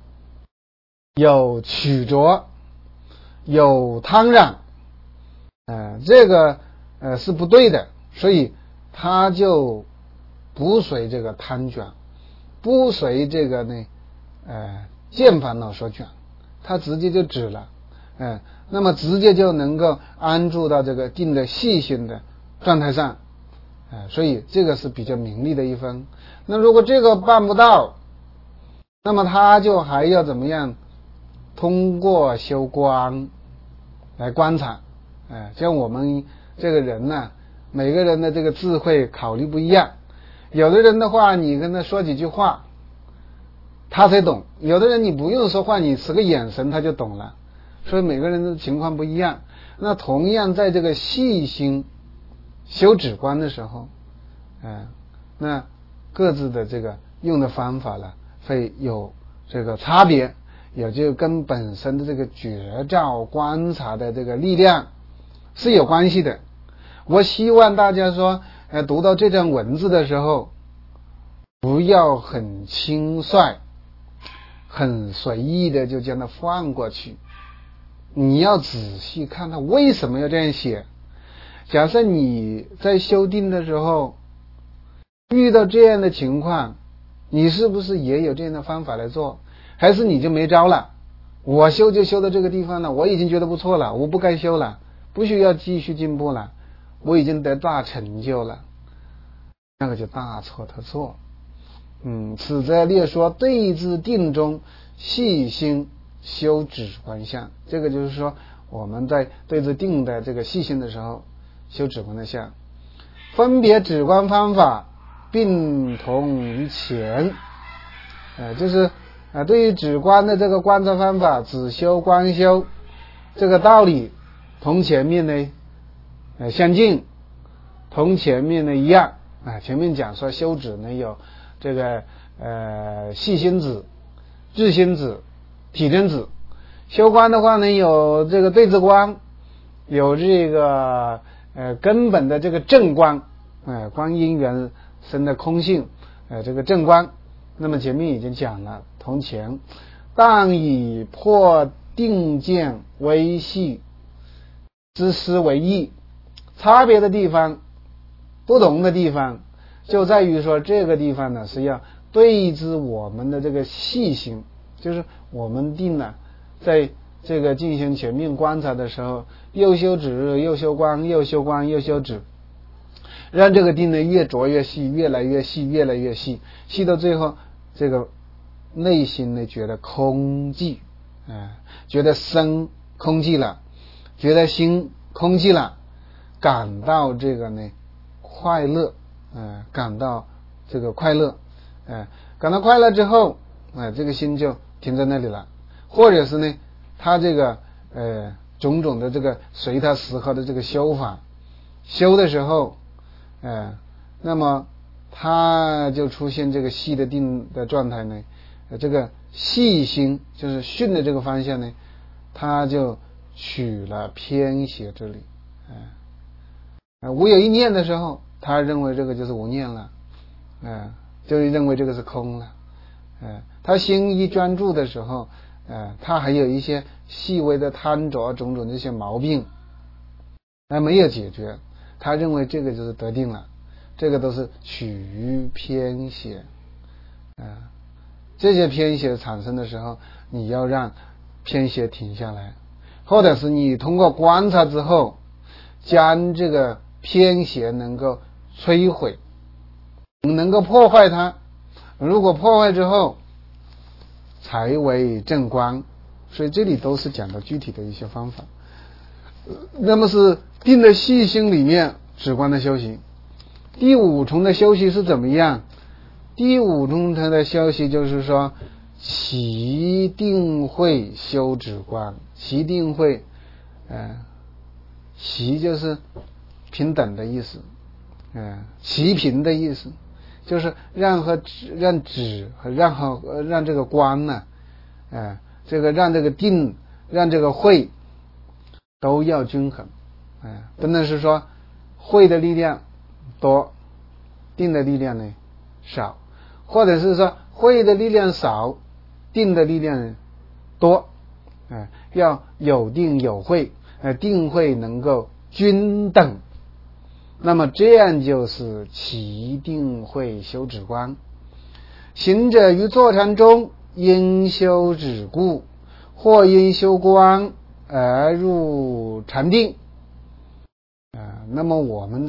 有曲折，有贪染，呃，这个呃是不对的，所以他就不随这个贪卷，不随这个呢呃见烦恼所卷，他直接就止了，嗯、呃，那么直接就能够安住到这个定的细心的状态上， 呃、所以这个是比较明利的一分。那如果这个办不到，那么他就还要怎么样？通过修观来观察，呃、像我们这个人呢，每个人的这个智慧考虑不一样，有的人的话你跟他说几句话他才懂，有的人你不用说话，你使个眼神他就懂了，所以每个人的情况不一样。那同样在这个细心修止观的时候，呃、那各自的这个用的方法呢会有这个差别，也就跟本身的这个觉照观察的这个力量是有关系的。我希望大家说呃，读到这段文字的时候不要很轻率很随意的就将它放过去，你要仔细看他为什么要这样写。假设你在修定的时候遇到这样的情况，你是不是也有这样的方法来做？还是你就没招了？我修就修到这个地方了，我已经觉得不错了，我不该修了，不需要继续进步了，我已经得大成就了，那个就大错特错。嗯，此则列说对治定中细心修止观相，这个就是说我们在对治定的这个细心的时候修止观的相，分别止观方法并同于前，呃，就是呃，对于止观的这个观察方法，止修观修这个道理同前面呢呃相近，同前面呢一样啊、呃。前面讲说修止呢有这个呃细心止、智心止、体真止，修观的话呢有这个对治观，有这个呃根本的这个正观，呃观因缘生的空性，呃这个正观。那么前面已经讲了同前，但以破定见为细之思为义，差别的地方不同的地方就在于说这个地方呢是要对治我们的这个细心，就是我们定了在这个进行全面观察的时候，又修止又修观，又修观又修止，让这个定呢越着越细，越来越细，越来越细，细到最后这个内心呢觉得空寂，呃、觉得身空寂了，觉得心空寂了，感到这个呢快乐，呃、感到这个快乐，呃、感到快乐之后，呃、这个心就停在那里了。或者是呢他这个呃种种的这个随他时候的这个修法修的时候，呃那么他就出现这个细的定的状态呢，呃这个细心就是训的这个方向呢，他就取了偏邪之理，呃无有一念的时候，他认为这个就是无念了，呃就认为这个是空了，呃他心一专注的时候，呃他还有一些细微的贪着种种这些毛病还没有解决，他认为这个就是得定了，这个都是取于偏邪，呃这些偏邪产生的时候，你要让偏邪停下来，或者是你通过观察之后将这个偏邪能够摧毁，能够破坏它，如果破坏之后才为正观。所以这里都是讲的具体的一些方法。那么是定的细心里面止观的修行。第五重的修习是怎么样？第五重的修习就是说齐定慧修止观。齐定慧呃齐就是平等的意思，呃齐平的意思，就是让和让止和让和让这个观呢，呃这个让这个定让这个慧都要均衡，呃不能是说慧的力量多，定的力量呢少，或者是说慧的力量少，定的力量多，呃要有定有慧，呃定慧能够均等，那么这样就是齐定慧修止观。行者于坐禅中因修止故，或因修观而入禅定，呃那么我们在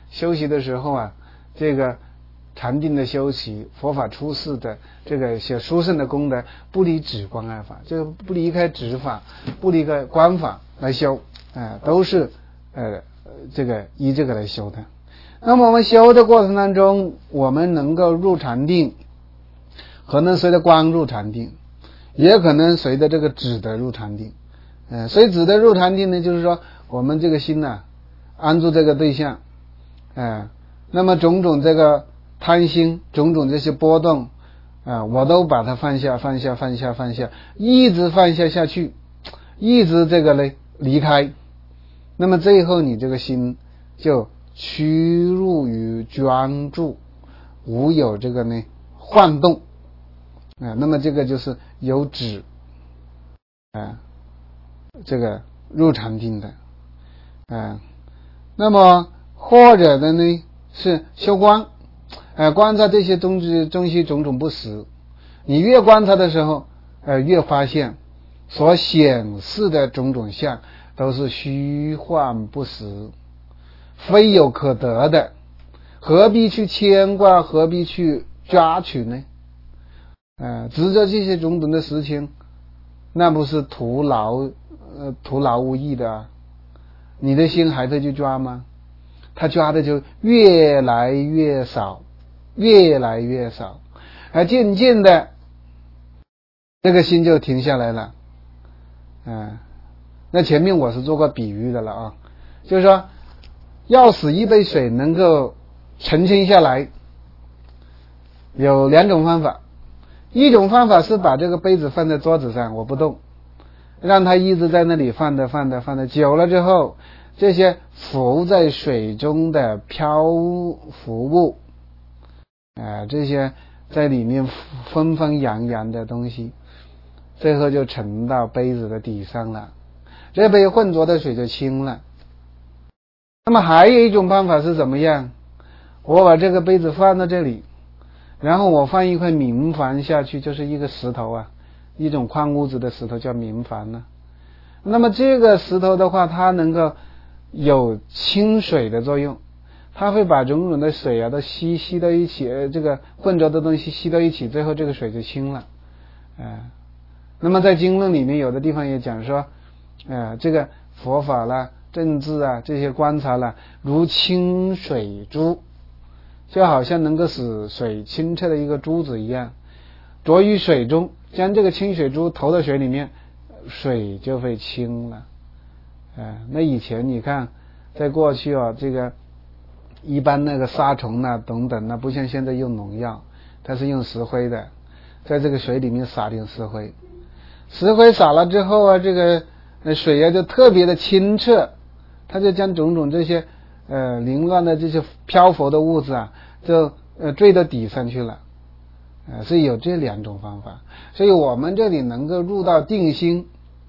修习的时候啊，这个禅定的修习，佛法出世的这个写殊胜的功德，不离止观二法，就不离开止法，不离开观法来修，啊、呃，都是呃这个依这个来修的。那么我们修的过程当中，我们能够入禅定，可能随着观入禅定，也可能随着这个止的入禅定。呃，所以止的入禅定呢，就是说我们这个心呢、啊，安住这个对象，呃，那么种种这个贪心，种种这些波动，啊、呃，我都把它放下，放下，放下，放下，一直放下下去，一直这个呢离开，那么最后你这个心就趋入于专注，无有这个呢晃动，啊、呃，那么这个就是有止，啊、呃，这个入禅定的，啊、呃，那么或者的呢是修观，呃，观察这些东西东西种种不实，你越观察的时候，呃，越发现所显示的种种相都是虚幻不实，非有可得的，何必去牵挂，何必去抓取呢？呃，执着这些种种的事情，那不是徒劳呃徒劳无益的啊！你的心还会去抓吗？他抓的就越来越少，越来越少，而渐渐的，这个心就停下来了。嗯、呃，那前面我是做过比喻的了啊，就是说，要使一杯水能够沉静下来，有两种方法。一种方法是把这个杯子放在桌子上，我不动，让它一直在那里放着放着放着，久了之后，这些浮在水中的漂浮物，啊、呃，这些在里面纷纷扬扬的东西，最后就沉到杯子的底上了，这杯浑浊的水就清了。那么还有一种办法是怎么样？我把这个杯子放到这里，然后我放一块明矾下去，就是一个石头啊，一种矿物质的石头叫明矾呢、啊。那么这个石头的话，它能够有清水的作用，它会把种种的水啊都吸吸到一起，这个混浊的东西吸到一起，最后这个水就清了。呃，那么在经论里面有的地方也讲说，呃，这个佛法啦、政治啊这些观察啦，如清水珠。就好像能够使水清澈的一个珠子一样，着于水中，将这个清水珠投到水里面，水就会清了。呃，那以前你看，在过去啊，这个一般那个杀虫啊等等啊，不像现在用农药，它是用石灰的，在这个水里面撒点石灰，石灰撒了之后啊，这个水啊就特别的清澈，它就将种种这些呃，凌乱的这些漂浮的物质啊，就呃坠到底上去了，呃，所以有这两种方法。所以我们这里能够入到定心，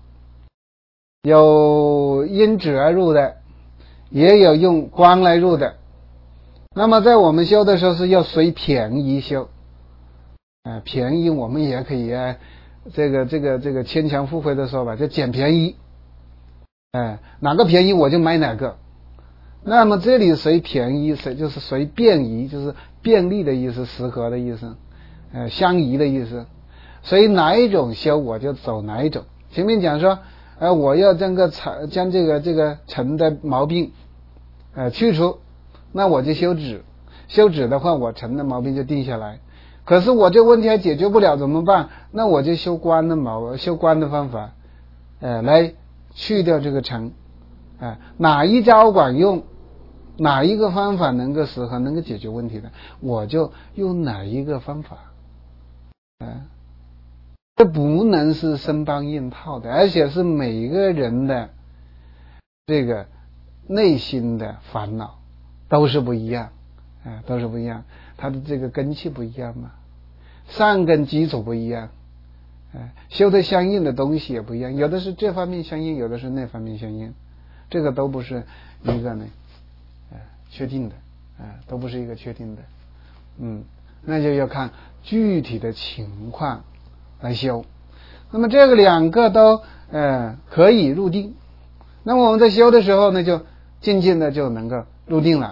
有因止而入的，也有用观来入的。那么在我们修的时候是要随便宜修，呃，便宜我们也可以啊，这个这个这个牵强附会的说法，就捡便宜，哎、呃，哪个便宜我就买哪个。那么这里随便宜，随就是随便宜，就是便利的意思，适合的意思，呃，相宜的意思。所以哪一种修我就走哪一种。前面讲说，呃，我要将个将这个这个尘的毛病，呃，去除，那我就修止。修止的话，我尘的毛病就定下来。可是我这问题还解决不了，怎么办？那我就修观的毛，修观的方法，呃，来去掉这个尘。啊，哪一招管用，哪一个方法能够适合能够解决问题的，我就用哪一个方法。啊，这不能是生搬硬套的，而且是每个人的这个内心的烦恼都是不一样，啊，都是不一样，他的这个根气不一样嘛，善根基础不一样，啊，修的相应的东西也不一样，有的是这方面相应，有的是那方面相应。这个都不是一个呢，呃，确定的，啊、呃，都不是一个确定的，嗯，那就要看具体的情况来修。那么这个两个都呃可以入定，那么我们在修的时候呢，就渐渐的就能够入定了。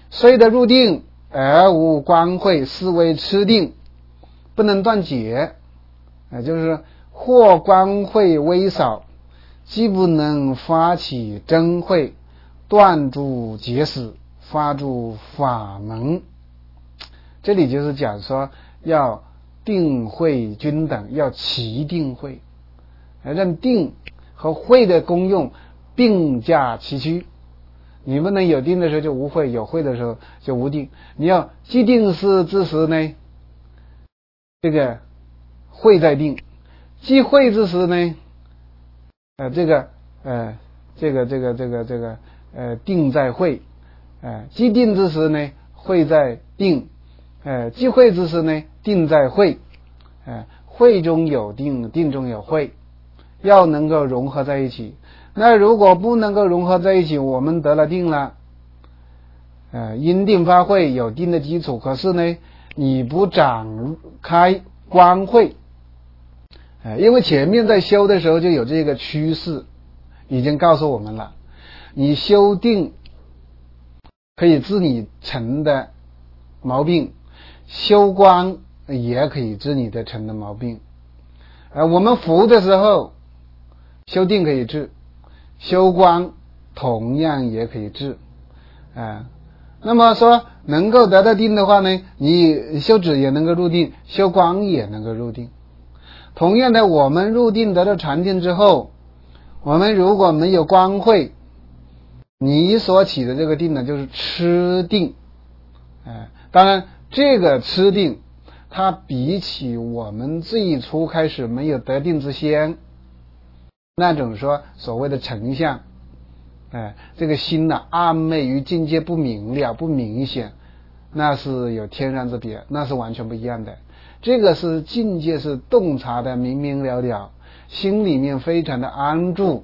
虽得入定而无光慧，是为痴定，不能断结。也就是或光慧微少，既不能发起真慧，断诸结使，发诸法门。这里就是讲说要定慧均等，要齐定慧，让定和慧的功用并驾齐驱。你不能有定的时候就无慧，有慧的时候就无定。你要既定是之时呢，这个慧在定；既慧之时呢，呃，这个呃，这个这个这个这个呃，定在慧；呃，既定之时呢，慧在定；呃，既慧之时呢，定在慧。呃，慧中有定，定中有慧，要能够融合在一起。那如果不能够融合在一起，我们得了定了，呃，因定发慧，有定的基础，可是呢，你不展开光慧，呃，因为前面在修的时候就有这个趋势，已经告诉我们了，你修定可以治你尘的毛病，修光也可以治你的尘的毛病。呃，我们服的时候，修定可以治，修光同样也可以治。啊、呃，那么说能够得到定的话呢，你修止也能够入定，修光也能够入定。同样的，我们入定得到禅定之后，我们如果没有光慧，你所起的这个定呢，就是痴定。呃，当然这个痴定它比起我们最初开始没有得定之先那种说所谓的成相，哎，这个心呢、啊、暗昧于境界不明了不明显，那是有天壤之别，那是完全不一样的。这个是境界是洞察的明明了了，心里面非常的安住，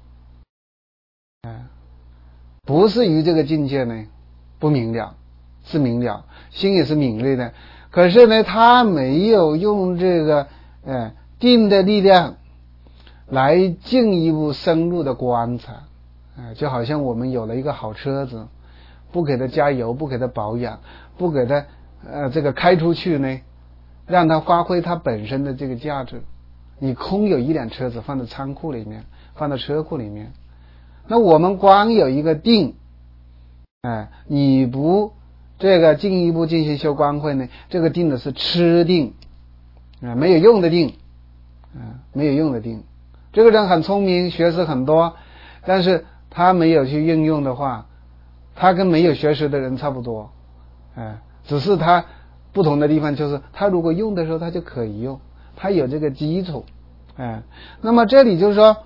哎，不是于这个境界呢不明了，是明了，心也是敏锐的，可是呢他没有用这个呃定的力量来进一步深入的观察。呃就好像我们有了一个好车子，不给它加油，不给它保养，不给它呃这个开出去呢，让它发挥它本身的这个价值，你空有一辆车子放在仓库里面，放到车库里面，那我们光有一个定，哎、呃，你不这个进一步进行修光慧呢，这个定的是痴定，啊、呃，没有用的定，啊、呃，没有用的定。这个人很聪明，学识很多，但是他没有去运用的话，他跟没有学识的人差不多，哎、呃，只是他不同的地方就是他如果用的时候他就可以用，他有这个基础，哎、呃，那么这里就是说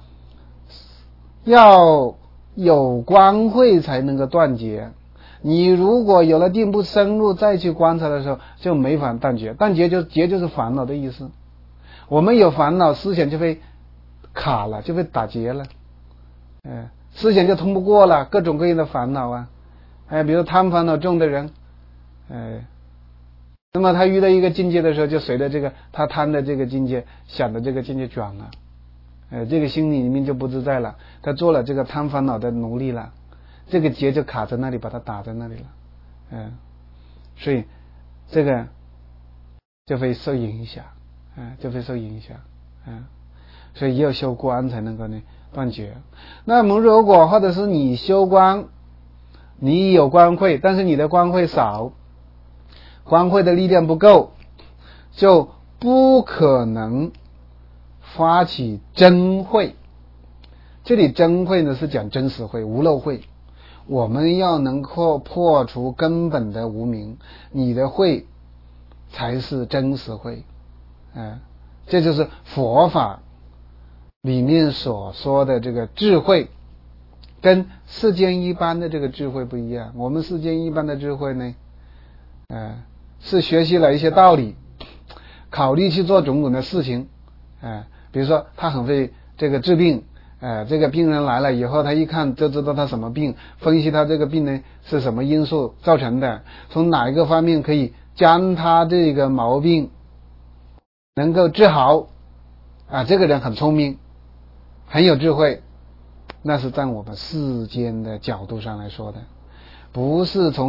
要有光慧才能够断结。你如果有了定不深入再去观察的时候，就没法断结。断结就结就是烦恼的意思。我们有烦恼，思想就会卡了，就会打结了，哎，思想就通不过了，各种各样的烦恼啊，哎，比如贪烦恼重的人，哎，那么他遇到一个境界的时候，就随着这个他贪的这个境界，想的这个境界转了，哎，这个心里面就不自在了，他做了这个贪烦恼的奴隶了，这个结就卡在那里，把它打在那里了，嗯，所以这个就会受影响，嗯，就会受影响，嗯，所以要修观才能够呢断绝。那么如果或者是你修观，你有光慧，但是你的光慧少，光慧的力量不够，就不可能发起真慧。这里真慧呢是讲真实慧，无漏慧。我们要能够破除根本的无明，你的慧才是真实慧，呃、这就是佛法里面所说的这个智慧，跟世间一般的这个智慧不一样。我们世间一般的智慧呢，呃、是学习了一些道理，考虑去做种种的事情，呃、比如说他很会这个治病，呃，这个病人来了以后，他一看就知道他什么病，分析他这个病呢是什么因素造成的，从哪一个方面可以将他这个毛病能够治好，啊，这个人很聪明，很有智慧，那是在我们世间的角度上来说的，不是从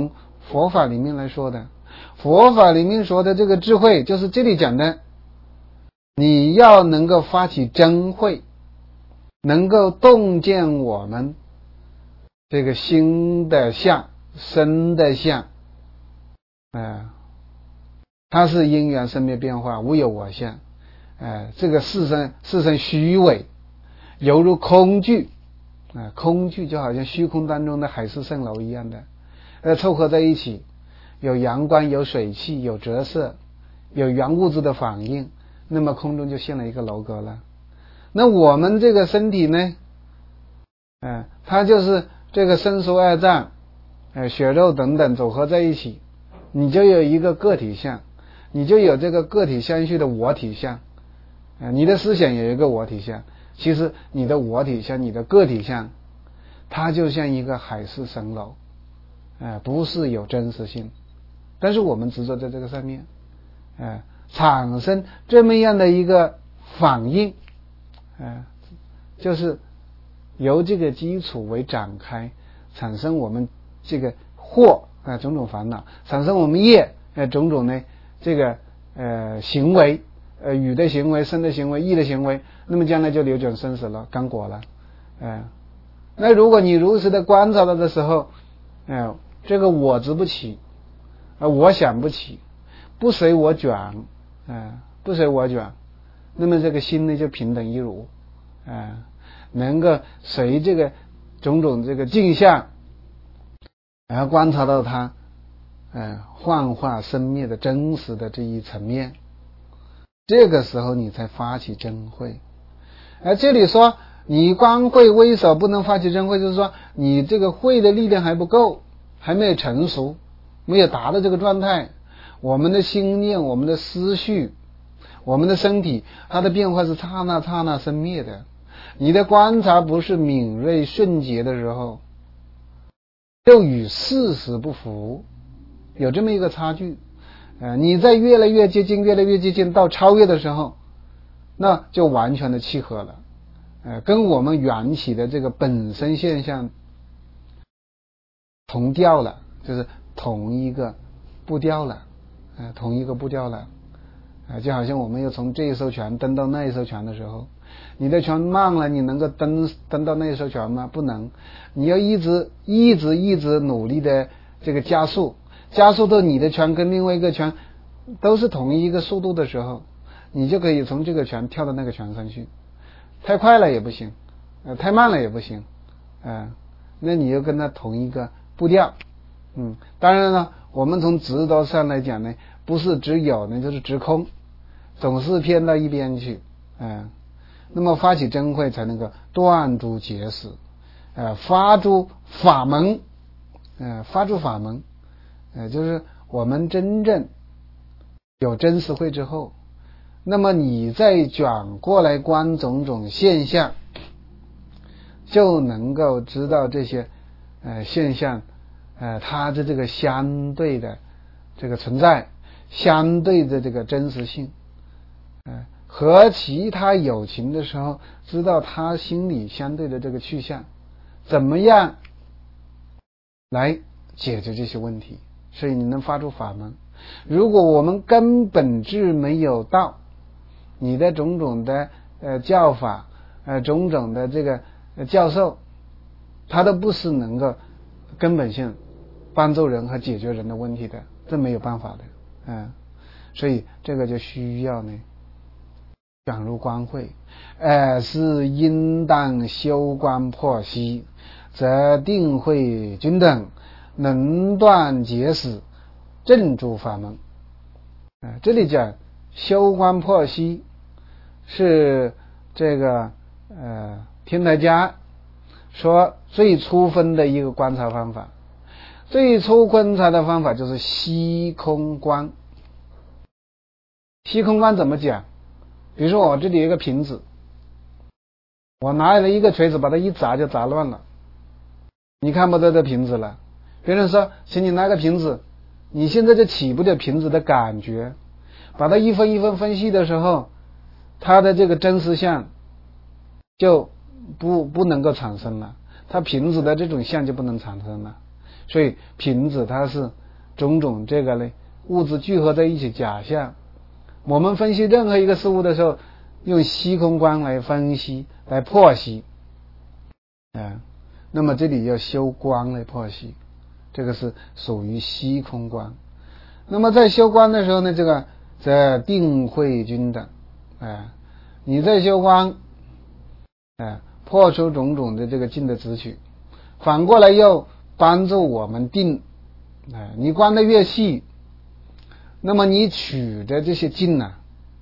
佛法里面来说的。佛法里面说的这个智慧，就是这里讲的，你要能够发起真慧，能够洞见我们这个心的相、身的相，呃，它是因缘生灭变化，无有我相，呃，这个世生世生虚伪，犹如空聚，啊、呃，空聚就好像虚空当中的海市蜃楼一样的，呃，凑合在一起，有阳光，有水汽，有折射，有原物质的反应，那么空中就现了一个楼阁了。那我们这个身体呢，呃，它就是这个生熟二脏，呃，血肉等等组合在一起，你就有一个个体相，你就有这个个体相续的我体相，呃，你的思想有一个我体相，其实你的我体相，你的个体相，它就像一个海市蜃楼，呃，不是有真实性。但是我们执着在这个上面，呃，产生这么样的一个反应，呃，就是由这个基础为展开，产生我们这个惑啊、呃、种种烦恼，产生我们业呃种种呢这个呃行为，呃语的行为、身的行为、意的行为，那么将来就流转生死了，干果了，呃，那如果你如实的观察到的时候，呃，这个我执不起。啊，我想不起，不随我卷，啊、呃，不随我卷，那么这个心呢就平等一如，啊、呃，能够随这个种种这个镜像，然后观察到它，呃，幻化生灭的真实的这一层面，这个时候你才发起真慧。而这里说你光慧微守不能发起真慧，就是说你这个慧的力量还不够，还没有成熟。没有达到这个状态，我们的心念、我们的思绪、我们的身体，它的变化是刹那刹那生灭的。你的观察不是敏锐瞬捷的时候，就与事实不符，有这么一个差距。呃，你在越来越接近、越来越接近到超越的时候，那就完全的契合了，呃，跟我们缘起的这个本身现象同调了，就是同一个步调了，呃，同一个步调了，呃，就好像我们又从这一艘船登到那一艘船的时候，你的船慢了，你能够登登到那一艘船吗？不能，你要一直一直一直努力的这个加速，加速到你的船跟另外一个船都是同一个速度的时候，你就可以从这个船跳到那个船上去。太快了也不行，呃，太慢了也不行，呃，那你又跟它同一个步调。嗯，当然了，我们从直道上来讲呢，不是只有呢，就是直空，总是偏到一边去，嗯、呃，那么发起真慧才能够断诸结使，呃，发诸法门，呃，发诸法门，呃，就是我们真正有真实慧之后，那么你再转过来观种种现象，就能够知道这些呃现象。呃，它的这个相对的这个存在，相对的这个真实性，呃，和其他有情的时候，知道他心里相对的这个去向，怎么样来解决这些问题？所以你能发出法门。如果我们根本智没有到，你的种种的呃教法，呃种种的这个、呃、教授，他都不是能够根本性帮助人和解决人的问题的，这没有办法的，嗯，所以这个就需要呢转入观慧，呃，是应当修观破息，则定慧均等，能断结使，正诸法门。呃，这里讲修观破息是这个呃天台家说最初分的一个观察方法。最初观察的方法就是虚空观。虚空观怎么讲？比如说我这里有一个瓶子，我拿了一个锤子把它一砸就砸乱了，你看不到这瓶子了。别人说请你拿个瓶子，你现在就起不了瓶子的感觉，把它一分一分分析的时候，它的这个真实相就不不能够产生了，它瓶子的这种相就不能产生了。所以瓶子它是种种这个呢物质聚合在一起假象。我们分析任何一个事物的时候，用虚空观来分析来破析啊，那么这里要修观来破析，这个是属于虚空观。那么在修观的时候呢，这个则定慧均等啊，你在修观啊，破除种种的这个境的执取，反过来又帮助我们定啊，你观的越细，那么你取的这些境呢、啊，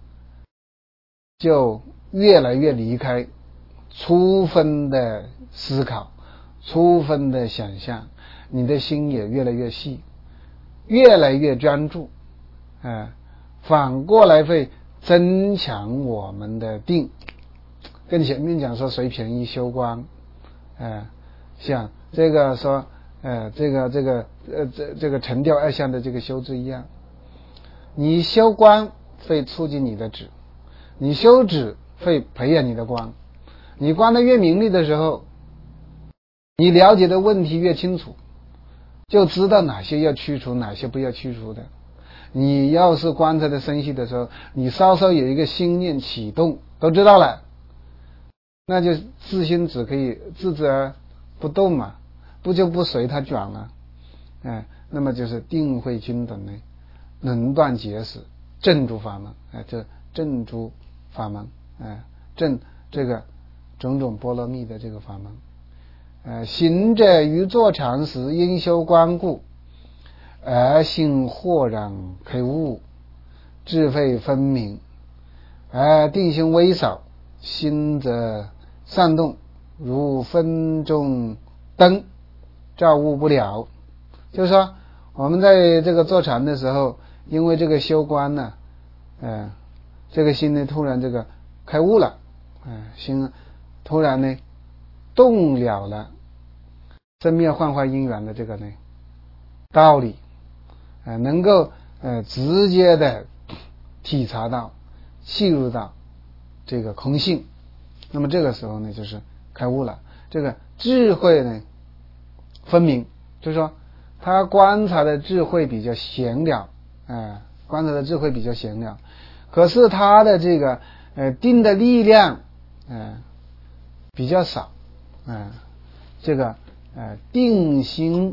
就越来越离开粗分的思考，粗分的想象，你的心也越来越细，越来越专注啊，反过来会增强我们的定。跟前面讲说谁便宜修观啊，像这个说呃这个这个呃这这个沉掉二相的这个修治一样，你修观会促进你的止，你修止会培养你的观。你观的越明利的时候，你了解的问题越清楚，就知道哪些要去除，哪些不要去除的。你要是观察的深细的时候，你稍稍有一个心念启动都知道了，那就自心只可以自知而不动嘛，不就不随它转了。哎，那么就是定慧均等呢，能断结使正诸法门，哎，这正诸法门，哎，正这个种种波罗蜜的这个法门。呃，行者于坐禅时，因修观故，而心豁然开悟，智慧分明，而定心微少，心则散动，如分中灯，照悟不了。就是说我们在这个坐禅的时候，因为这个修观呢，呃，这个心呢突然这个开悟了，呃、心突然呢动了了生灭幻化因缘的这个呢道理，呃、能够呃直接的体察到契入到这个空性，那么这个时候呢就是开悟了。这个智慧呢分明，就是说他观察的智慧比较闲了，呃、观察的智慧比较闲了，可是他的这个呃定的力量呃比较少，呃、这个呃定心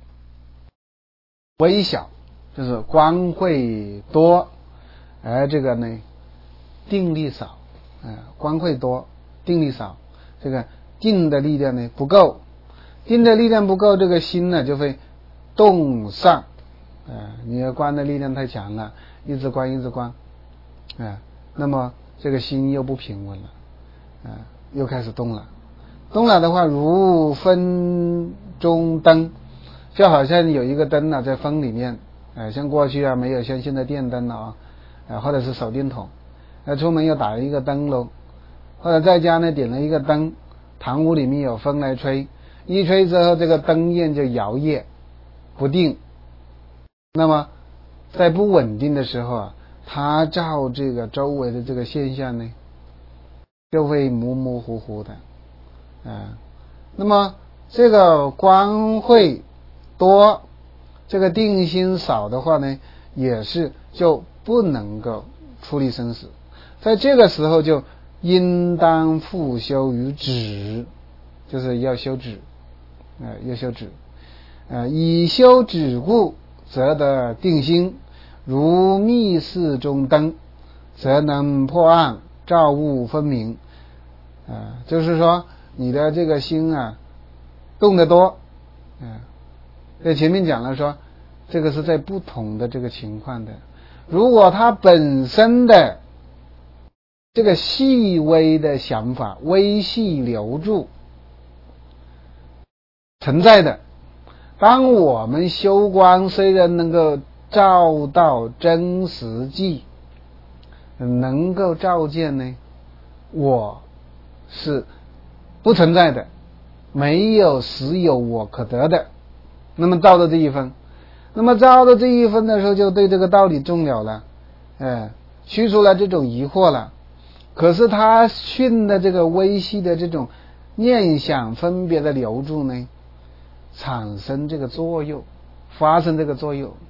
微小，就是观慧多，而这个呢定力少，呃观慧多定力少，这个定的力量呢不够，定的力量不够，这个心呢就会动散，呃你的观的力量太强了，一直观一直观，呃那么这个心又不平稳了，呃又开始动了，动了的话如分中灯，就好像有一个灯啊在风里面，呃像过去啊没有像现在电灯了啊，呃或者是手电筒，那出门又打了一个灯笼，或者在家呢点了一个灯，堂屋里面有风来吹，一吹之后这个灯焰就摇曳不定，那么在不稳定的时候啊，它照这个周围的这个现象呢就会模模糊糊的，呃、那么这个观慧多，这个定心少的话呢，也是就不能够出离生死。在这个时候就应当复修于止，就是要修止，呃，要修止，呃，以修止故，则得定心，如密室中灯，则能破暗，照物分明。呃，就是说你的这个心啊动得多，呃，在前面讲了说，这个是在不同的这个情况的。如果它本身的这个细微的想法微细流注存在的，当我们修观虽然能够照到真实际，能够照见呢我是不存在的，没有实有我可得的，那么照到这一分，那么照到这一分的时候就对这个道理中了了，哎，驱除了这种疑惑了。可是他训的这个微细的这种念想分别的流注呢，产生这个作用，发生这个作用，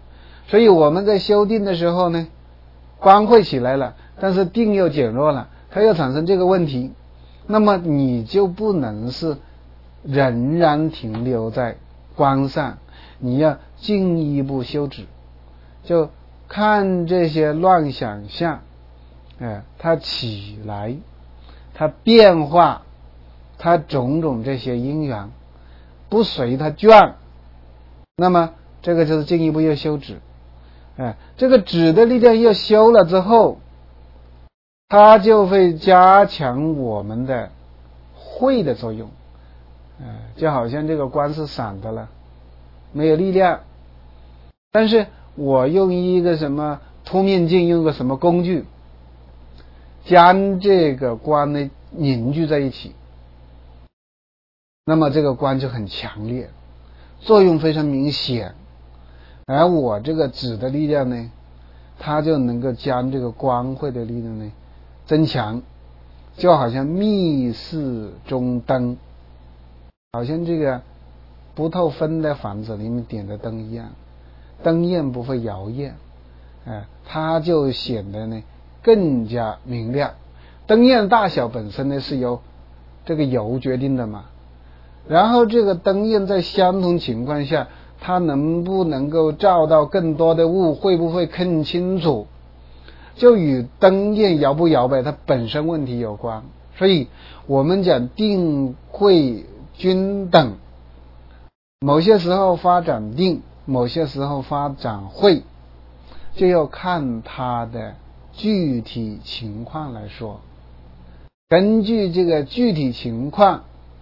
所以我们在修定的时候呢，光会起来了，但是定又减弱了，它又产生这个问题，那么你就不能是仍然停留在光上，你要进一步修止，就看这些乱想象，哎，它起来，它变化，它种种这些因缘，不随它转，那么这个就是进一步要修止。哎，这个止的力量要修了之后，它就会加强我们的慧的作用。哎，就好像这个光是闪的了，没有力量，但是我用一个什么凸面镜，用个什么工具，将这个光呢凝聚在一起，那么这个光就很强烈，作用非常明显。而我这个止的力量呢，它就能够将这个光慧的力量呢增强，就好像密室中灯，好像这个不透风的房子里面点的灯一样，灯焰不会摇曳，哎，它就显得呢更加明亮。灯焰大小本身呢是由这个油决定的嘛，然后这个灯焰在相同情况下，它能不能够照到更多的物，会不会更清楚，就与灯焰摇不摇摆它本身问题有关。所以我们讲定慧均等，某些时候发展定，某些时候发展慧，就要看它的具体情况来说，根据这个具体情况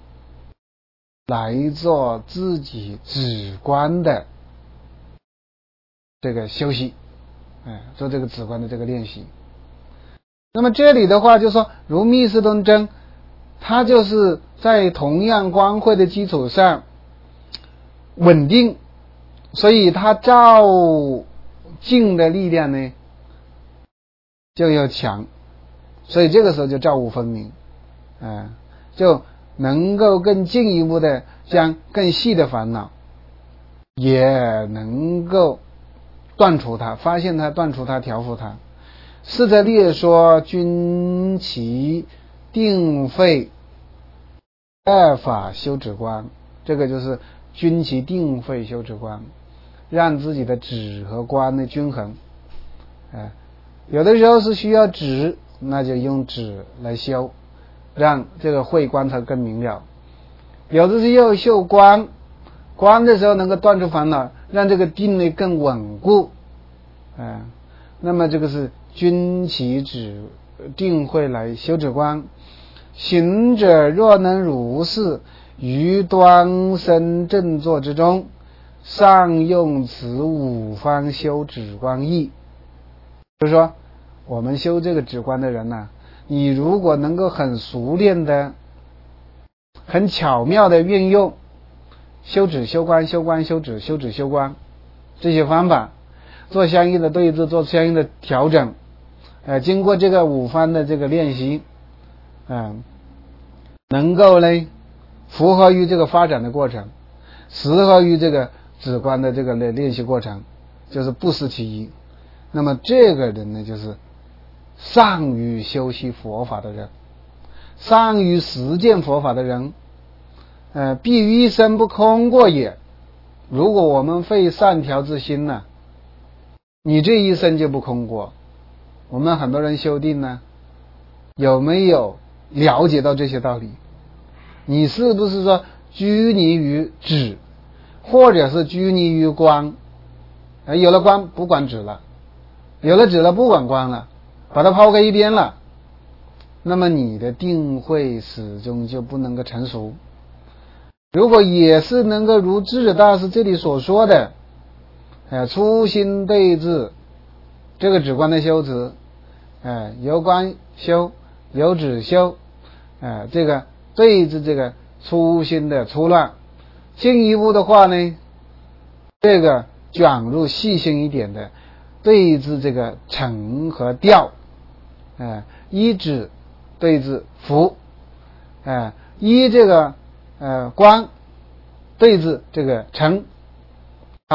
来做自己止观的这个休息，哎，做这个止观的这个练习。那么这里的话就说，如密室中灯，它就是在同样光慧的基础上稳定，所以它照镜的力量呢就要强，所以这个时候就照物分明，哎，就能够更进一步的将更细的烦恼也能够断除它，发现它，断除它，调伏它。是在列说均其定慧二法修止观，这个就是均其定慧修止观，让自己的止和观的均衡。哎，有的时候是需要止，那就用止来修，让这个慧观才更明了。有的是要修观，观的时候能够断除烦恼，让这个定力更稳固。哎，那么这个是均其止定慧来修止观。行者若能如是，于端身正坐之中，上用此五方修止观义。就是说我们修这个止观的人呢、啊，你如果能够很熟练的很巧妙的运用修止修观修观修止修止修观这些方法，做相应的对治，做相应的调整，呃，经过这个五方的这个练习，嗯、呃，能够呢符合于这个发展的过程，适合于这个止观的这个练习过程，就是不失其一。那么这个人呢，就是善于修习佛法的人，善于实践佛法的人，呃，必于一生不空过也。如果我们费善调之心呢，你这一生就不空过。我们很多人修定呢，有没有了解到这些道理？你是不是说拘泥于止，或者是拘泥于观？呃，有了观不管止了，有了止了不管观了，把它抛开一边了，那么你的定慧始终就不能够成熟。如果也是能够如智者大师这里所说的，呃，初心对治这个止观的修持，呃，由观修，由止修，呃，这个对治这个初心的粗乱。进一步的话呢，这个转入细心一点的对治这个沉和调，呃，依止对治伏，呃，依这个呃观对治这个沉。好，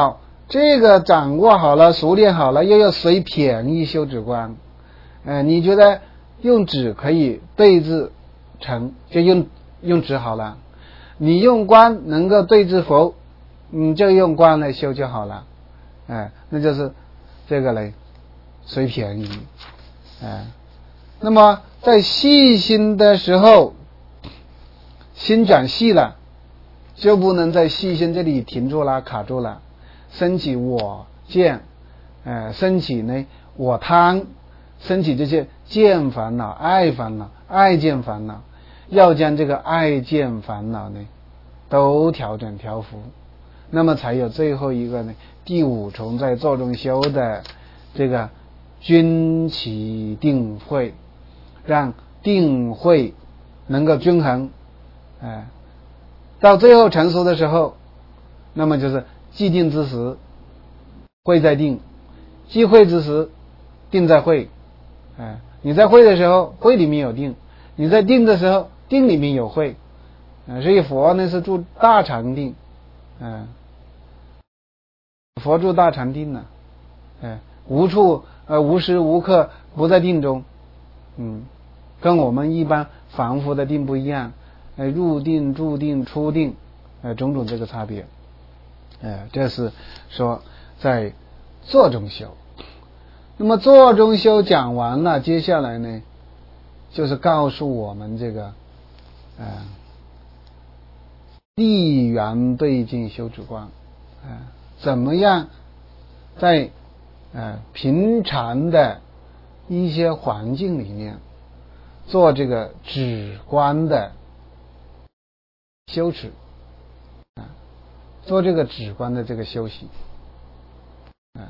这个掌握好了，熟练好了，又要随便宜修止观。呃，你觉得用纸可以对治成，就用用纸好了。你用观能够对治佛，你就用观来修就好了。哎、呃，那就是这个嘞，随便宜。哎、呃，那么在细心的时候，心转细了，就不能在细心这里停住了，卡住了。升起我见，呃，升起呢我贪，升起这些见烦恼、爱烦恼、爱见烦恼，要将这个爱见烦恼呢都调整调伏，那么才有最后一个呢第五重在坐中修的这个均齐定慧，让定慧能够均衡，哎、呃，到最后成熟的时候，那么就是既定之时慧在定，既慧之时定在慧。哎、呃，你在慧的时候慧里面有定，你在定的时候定里面有慧。呃，所以佛呢是住大禅定。嗯、呃，佛住大禅定呢、啊，哎、呃，无处呃无时无刻不在定中。嗯，跟我们一般凡夫的定不一样。呃，入定、住定、出定，呃，种种这个差别。呃，这是说在坐中修。那么坐中修讲完了，接下来呢，就是告诉我们这个，呃，立缘对境修止观，呃，怎么样在呃平常的一些环境里面做这个止观的修持。做这个止观的这个修行，啊，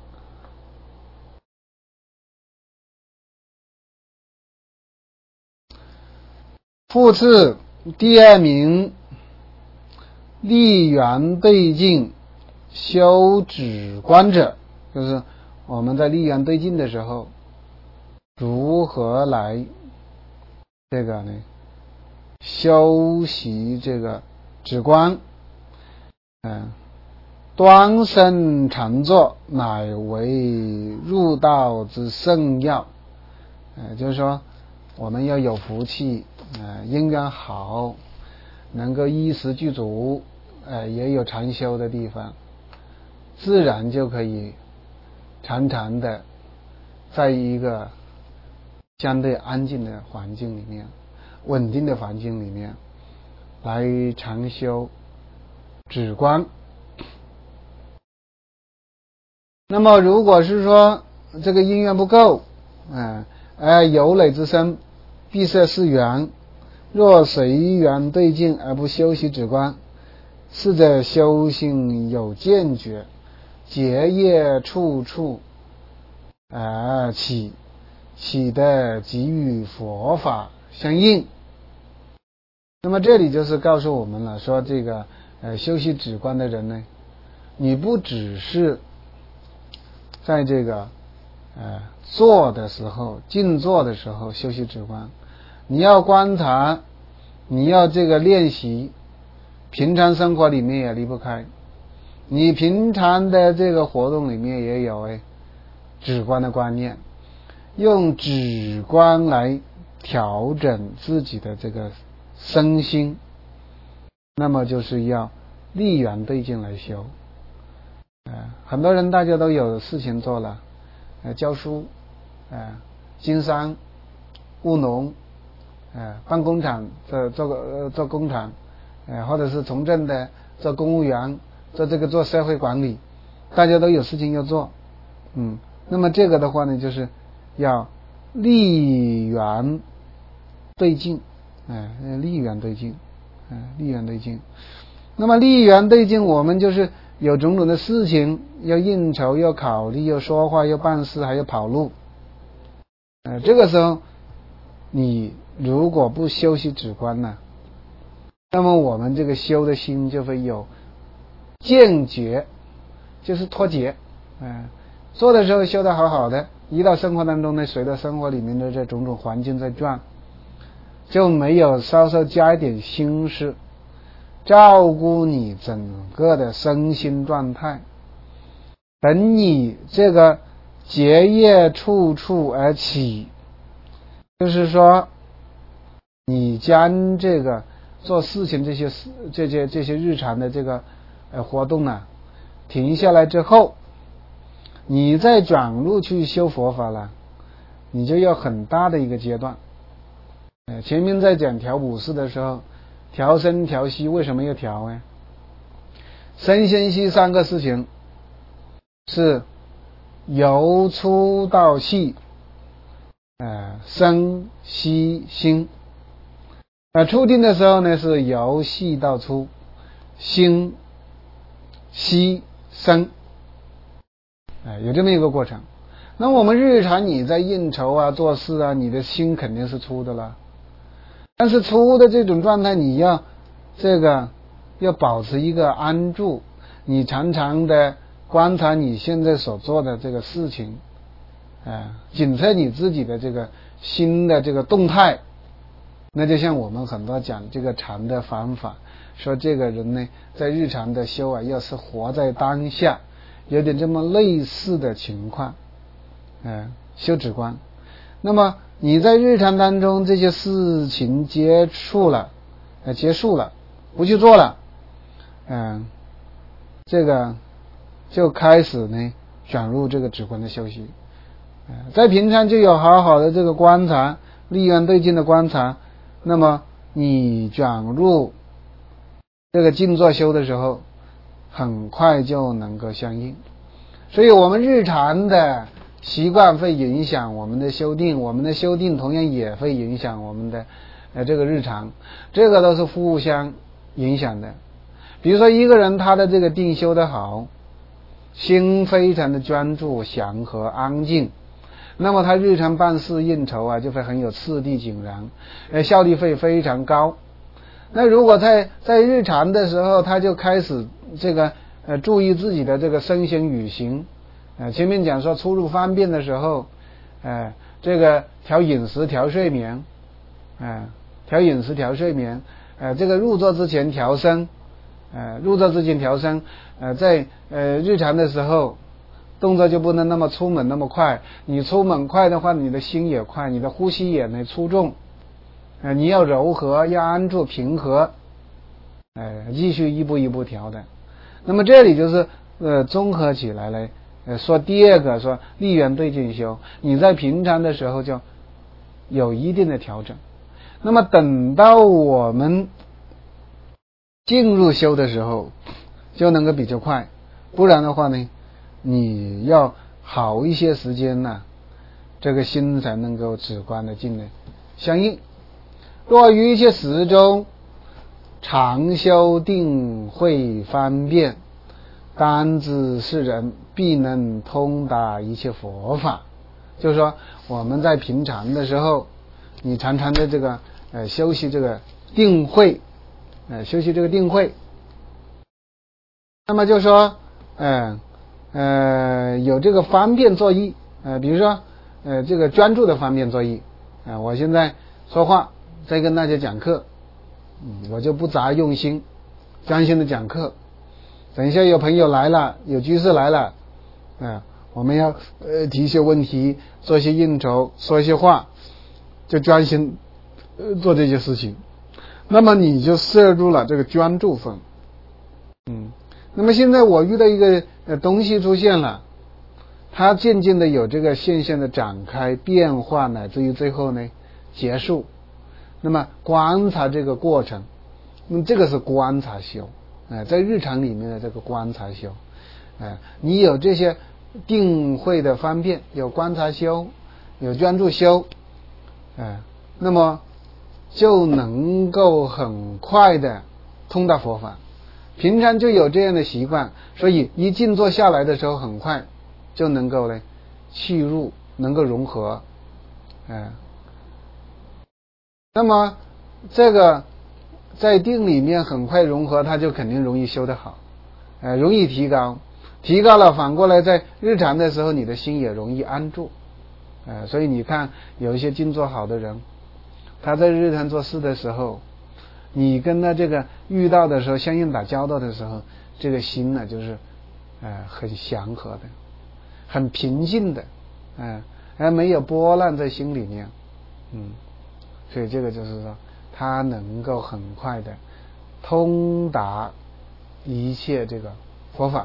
复次第二名，立缘对境修止观者，就是我们在立缘对境的时候，如何来这个呢？修习这个止观。嗯，端身常坐，乃为入道之圣要。呃，就是说，我们要有福气，呃，因缘好，能够衣食具足，呃，也有禅修的地方，自然就可以常常的在一个相对安静的环境里面、稳定的环境里面来常修止观。那么如果是说这个因缘不够，嗯、呃，而有累之身闭塞是缘，若随缘对境而不修习止观，是者修行有见觉，结业处处而起，起的即与佛法相应。那么这里就是告诉我们了，说这个呃，修习止观的人呢，你不只是在这个呃坐的时候、静坐的时候修习止观，你要观察，你要这个练习，平常生活里面也离不开，你平常的这个活动里面也有哎止观的观念，用止观来调整自己的这个身心。那么就是要立缘对境来修。呃，很多人大家都有事情做了，呃，教书，呃，经商，务农，呃，办工厂做做呃做工厂，呃，或者是从政的做公务员，做这个做社会管理，大家都有事情要做。嗯，那么这个的话呢，就是要立缘对境，哎、呃，立缘对境。嗯，立缘对境。那么立缘对境，我们就是有种种的事情要应酬，要考虑，要说话，要办事，还要跑路。呃，这个时候你如果不修习止观呢，那么我们这个修的心就会有见觉，就是脱节。嗯、呃，做的时候修得好好的，一到生活当中呢，随着生活里面的这种种环境在转，就没有稍稍加一点心思照顾你整个的身心状态。 等你这个结业处处而起，就是说你将这个做事情这些事这些这些日常的这个呃活动呢停下来之后，你再转入去修佛法了，你就要很大的一个阶段。呃前面在讲调五事的时候，调身调息为什么要调呢？身心息三个事情是由粗到细，呃身息心。呃初定的时候呢是由细到粗，心息身，呃有这么一个过程。那我们日常你在应酬啊做事啊，你的心肯定是粗的了，但是粗的这种状态你要这个要保持一个安住，你常常的观察你现在所做的这个事情，呃检测你自己的这个心的这个动态。那就像我们很多讲这个禅的方法，说这个人呢在日常的修啊，要是活在当下，有点这么类似的情况，呃修止观。那么你在日常当中这些事情接触了呃结束了，不去做了，嗯、呃这个就开始呢转入这个止观的修习。呃在平常就有好好的这个观察，立愿对境的观察，那么你转入这个静坐修的时候，很快就能够相应。所以我们日常的习惯会影响我们的修定，我们的修定同样也会影响我们的呃这个日常，这个都是互相影响的。比如说一个人他的这个定修得好，心非常的专注祥和安静，那么他日常办事应酬啊就会很有次第井然，呃效率会非常高。那如果在在日常的时候他就开始这个呃注意自己的这个身心语行，呃前面讲说出入方便的时候，呃这个调饮食调睡眠，呃调饮食调睡眠，呃这个入座之前调身，呃入座之前调身，呃在呃日常的时候动作就不能那么粗猛那么快，你粗猛快的话你的心也快，你的呼吸也能粗重，呃你要柔和要安住平和，呃继续一步一步调的。那么这里就是呃综合起来呢，呃说第二个说立愿对境修，你在平常的时候就有一定的调整。那么等到我们进入修的时候就能够比较快，不然的话呢你要好一些时间呢、啊、这个心才能够止观的境的相应。若于一切时中常修定慧方便，当知是人必能通达一切佛法。就是说我们在平常的时候你常常的这个呃修习这个定慧，呃修习这个定慧，那么就说呃呃有这个方便作意，呃比如说呃这个专注的方便作意，呃我现在说话在跟大家讲课，嗯我就不杂用心专心的讲课，等一下有朋友来了，有居士来了，啊、呃我们要呃提一些问题，做一些应酬，说一些话，就专心呃做这些事情，那么你就摄入了这个专注分。嗯那么现在我遇到一个呃东西出现了，它渐渐的有这个现象的展开变化，乃至于最后呢结束，那么观察这个过程，那么这个是观察修，呃在日常里面的这个观察修，呃你有这些定慧的方便，有观察修，有专注修，呃那么就能够很快的通达佛法。平常就有这样的习惯，所以一静坐下来的时候很快就能够呢契入，能够融合，呃那么这个在定里面很快融合，它就肯定容易修得好，呃容易提高，提高了反过来在日常的时候你的心也容易安住，呃所以你看有一些静坐好的人，他在日常做事的时候，你跟他这个遇到的时候相应打交道的时候，这个心呢就是呃很祥和的，很平静的，嗯、呃，而没有波澜在心里面，嗯，所以这个就是说他能够很快的通达一切这个佛法。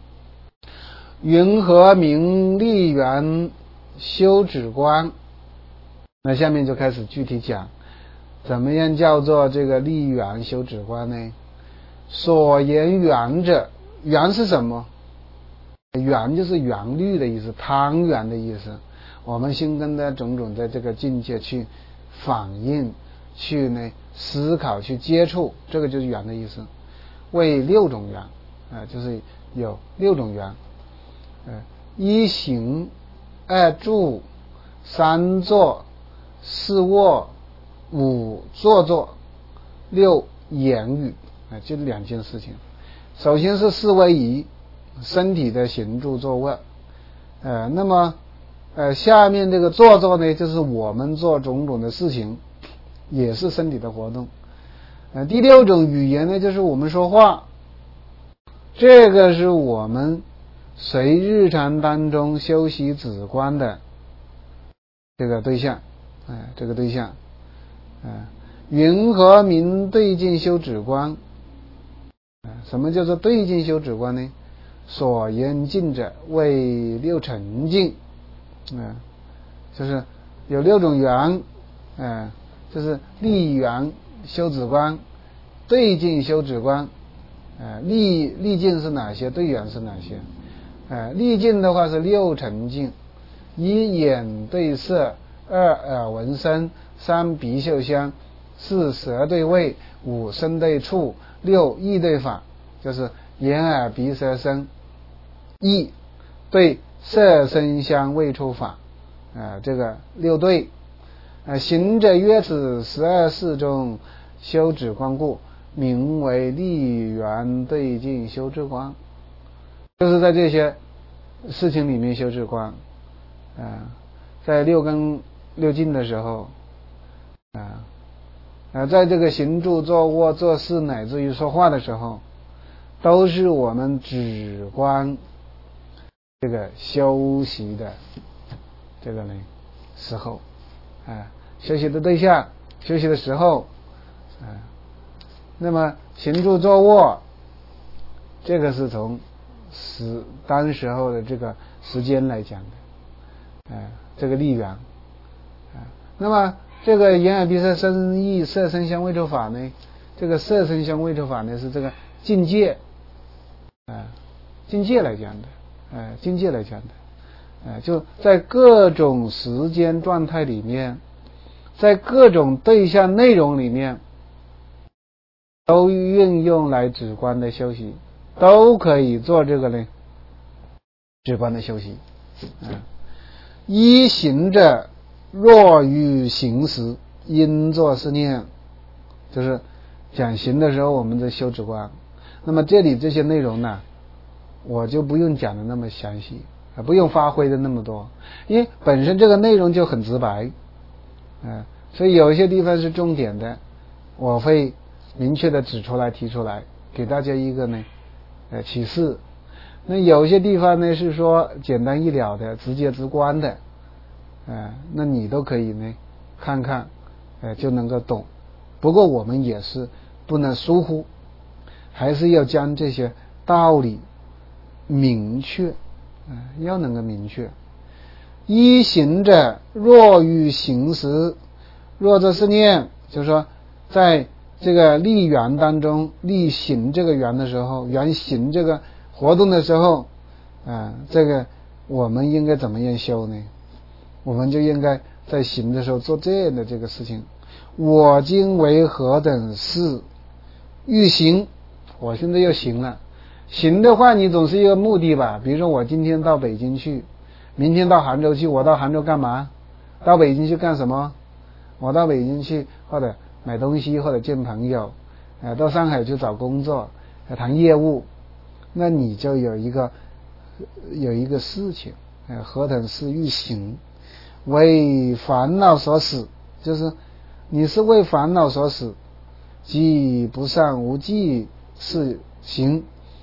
云何名立缘修止观？那下面就开始具体讲怎么样叫做这个立缘修止观呢？所言缘者，缘是什么？缘就是缘律的意思，汤圆的意思。我们心跟的种种在这个境界去反应，去呢思考，去接触，这个就是缘的意思。为六种缘，啊、呃，就是有六种缘，呃，一行，二住，三坐，四卧，五坐坐，六言语，啊、呃，就两件事情。首先是四位仪，身体的行住坐卧，呃，那么呃下面这个坐坐呢，就是我们做种种的事情，也是身体的活动。呃，第六种语言呢，就是我们说话，这个是我们随日常当中修习止观的这个对象，哎、呃，这个对象，嗯、呃，云何名对境修止观？呃，什么叫做对境修止观呢？所言境者为六尘境，嗯、呃，就是有六种缘，嗯、呃，就是立缘修止观，对境修止观，呃，立立境是哪些？对缘是哪些？呃，立境的话是六尘境：一眼对色，二耳闻声，三鼻嗅香，四舌对味，五身对触，六意对法，就是眼耳鼻舌身意对色声香味触法，呃，这个六对。呃，行者曰：此十二事中修止观故，名为立缘对境修止观。就是在这些事情里面修止观，呃，在六根六境的时候，啊、呃，呃，在这个行住坐卧做事乃至于说话的时候，都是我们止观这个修习的这个呢时候，啊、呃，修习的对象，修习的时候，啊、呃，那么行住坐卧，这个是从时当时候的这个时间来讲的，呃，这个立缘，啊、呃，那么这个眼耳鼻舌身意色声香味触法呢，这个色声香味触法呢是这个境界，啊、呃，境界来讲的，呃，境界来讲的，呃，就在各种时间状态里面，在各种对象内容里面，都运用来止观的修习。都可以做这个呢止观的修习。嗯，一行者若于行时，应作是念，就是讲行的时候我们在修止观。那么这里这些内容呢，我就不用讲的那么详细，不用发挥的那么多，因为本身这个内容就很直白，嗯，所以有一些地方是重点的，我会明确的指出来提出来，给大家一个呢呃启示。那有些地方呢是说简单易了的，直接直观的，呃那你都可以呢看看，呃就能够懂。不过我们也是不能疏忽，还是要将这些道理明确，呃要能够明确。一行者若于行时，若这是念，就是说在这个立缘当中，立行这个缘的时候，缘行这个活动的时候，啊、呃，这个我们应该怎么样修呢？我们就应该在行的时候做这样的这个事情。我今为何等事欲行？我现在要行了。行的话，你总是一个目的吧？比如说我今天到北京去，明天到杭州去。我到杭州干嘛？到北京去干什么？我到北京去，或者买东西，或者见朋友，呃，到上海去找工作，呃，谈业务。那你就有一个有一个事情，呃，何等事欲行？为烦恼所使，就是你是为烦恼所使，即不善无记是行，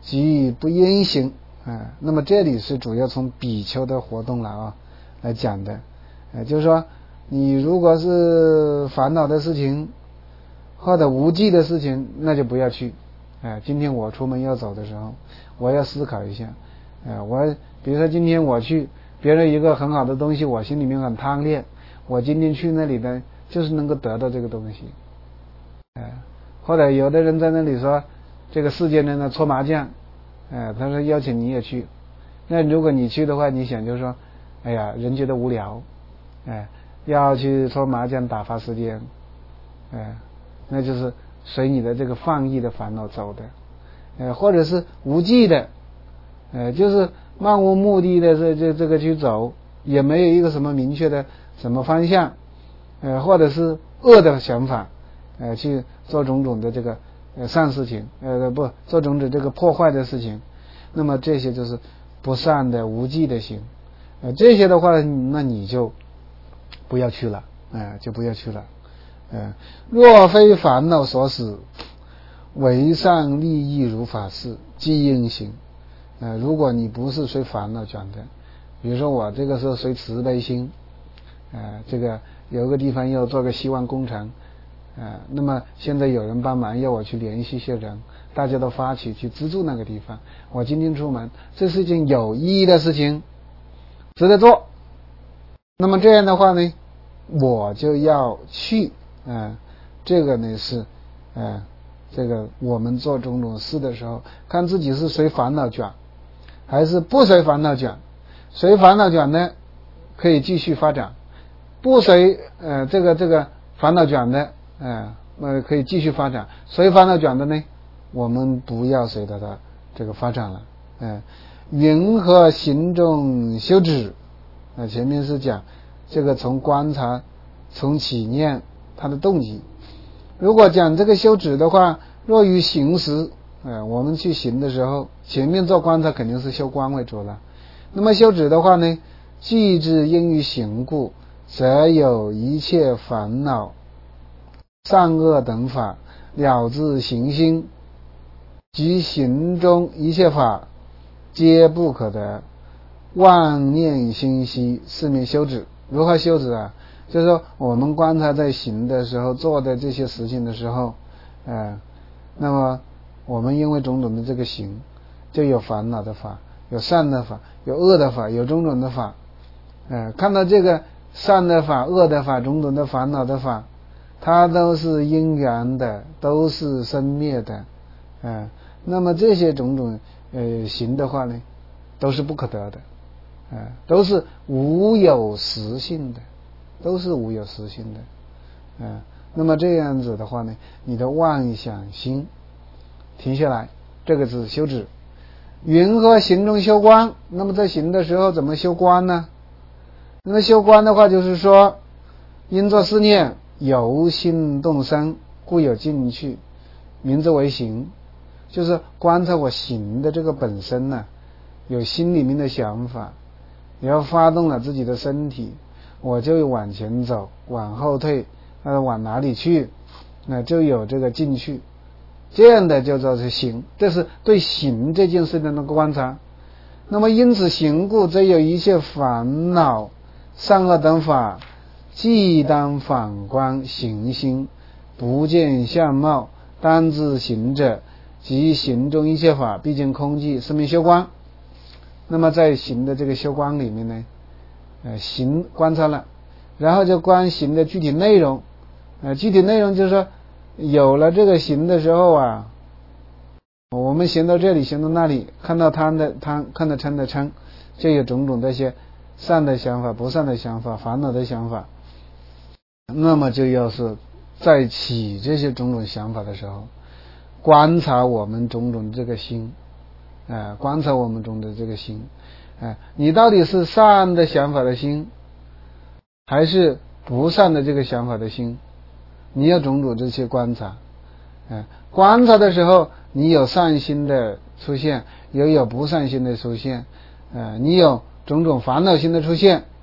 即不应行啊。那么这里是主要从比丘的活动来啊来讲的，呃，就是说你如果是烦恼的事情或者无忌的事情，那就不要去。呃、今天我出门要走的时候，我要思考一下，呃，我比如说今天我去别人一个很好的东西，我心里面很贪恋，我今天去那里呢，就是能够得到这个东西。呃，或者有的人在那里说，这个世界人呢搓麻将，呃，他说邀请你也去，那如果你去的话，你想就是说，哎呀，人觉得无聊，哎、呃，要去搓麻将打发时间，哎、呃，那就是随你的这个放逸的烦恼走的，呃，或者是无忌的，呃，就是漫无目的的这这这个去走，也没有一个什么明确的什么方向，呃，或者是恶的想法，呃，去做种种的这个呃善事情，呃不做种种这个破坏的事情，那么这些就是不善的无忌的行，呃，这些的话，那你就不要去了，呃，就不要去了。呃，若非烦恼所使，为善利益如法事，即应行。呃，如果你不是随烦恼转的，比如说我这个时候随慈悲心，呃，这个有个地方要做个希望工程，呃，那么现在有人帮忙要我去联系一些人，大家都发起去资助那个地方。我今天出门，这是一件有意义的事情，值得做。那么这样的话呢，我就要去。呃，这个呢是，呃，这个我们做种种事的时候，看自己是随烦恼卷，还是不随烦恼卷。随烦恼卷呢，可以继续发展；不随呃这个这个烦恼卷的，呃，呃可以继续发展。随烦恼卷的呢，我们不要随它的这个发展了。呃，云何行中修止？呃，前面是讲这个从观察，从起念。他的动机，如果讲这个修止的话，若于行时，呃，我们去行的时候，前面做观察肯定是修观为主了。那么修止的话呢，既知因于行故，则有一切烦恼、善恶等法了知行心，即行中一切法皆不可得，妄念心息，是名修止。如何修止啊？就是说我们观察在行的时候做的这些事情的时候，呃，那么我们因为种种的这个行，就有烦恼的法，有善的法，有恶的法，有种种的法，呃，看到这个善的法、恶的法、种种的烦恼的法，它都是因缘的，都是生灭的，呃，那么这些种种呃行的话呢，都是不可得的，呃，都是无有实性的。都是无有实性的，嗯、呃，那么这样子的话呢，你的妄想心停下来，这个是修止。云何行中修观？那么在行的时候怎么修观呢？那么修观的话，就是说，因作思念，由心动生，故有进去，名之为行。就是观察我行的这个本身呢、啊，有心里面的想法，你要发动了自己的身体。我就往前走，往后退，呃，往哪里去？那就有这个进去，这样的叫做是行，这是对行这件事的那个观察。那么因此行故，则有一切烦恼、善恶等法，既当反观行心，不见相貌，当知行者，即行中一切法，毕竟空寂，是名修观。那么在行的这个修观里面呢，呃，行观察了，然后就观行的具体内容，呃，具体内容就是说，有了这个行的时候啊，我们行到这里，行到那里，看到贪的贪，看到嗔的嗔，就有种种这些善的想法、不善的想法、烦恼的想法。那么就要是在起这些种种想法的时候，观察我们种种这个心，呃，观察我们中的这个心。哎，你到底是善的想法的心，还是不善的这个想法的心？你要种种这些观察。哎，观察的时候，你有善心的出现，也有不善心的出现。呃，你有种种烦恼心的出现，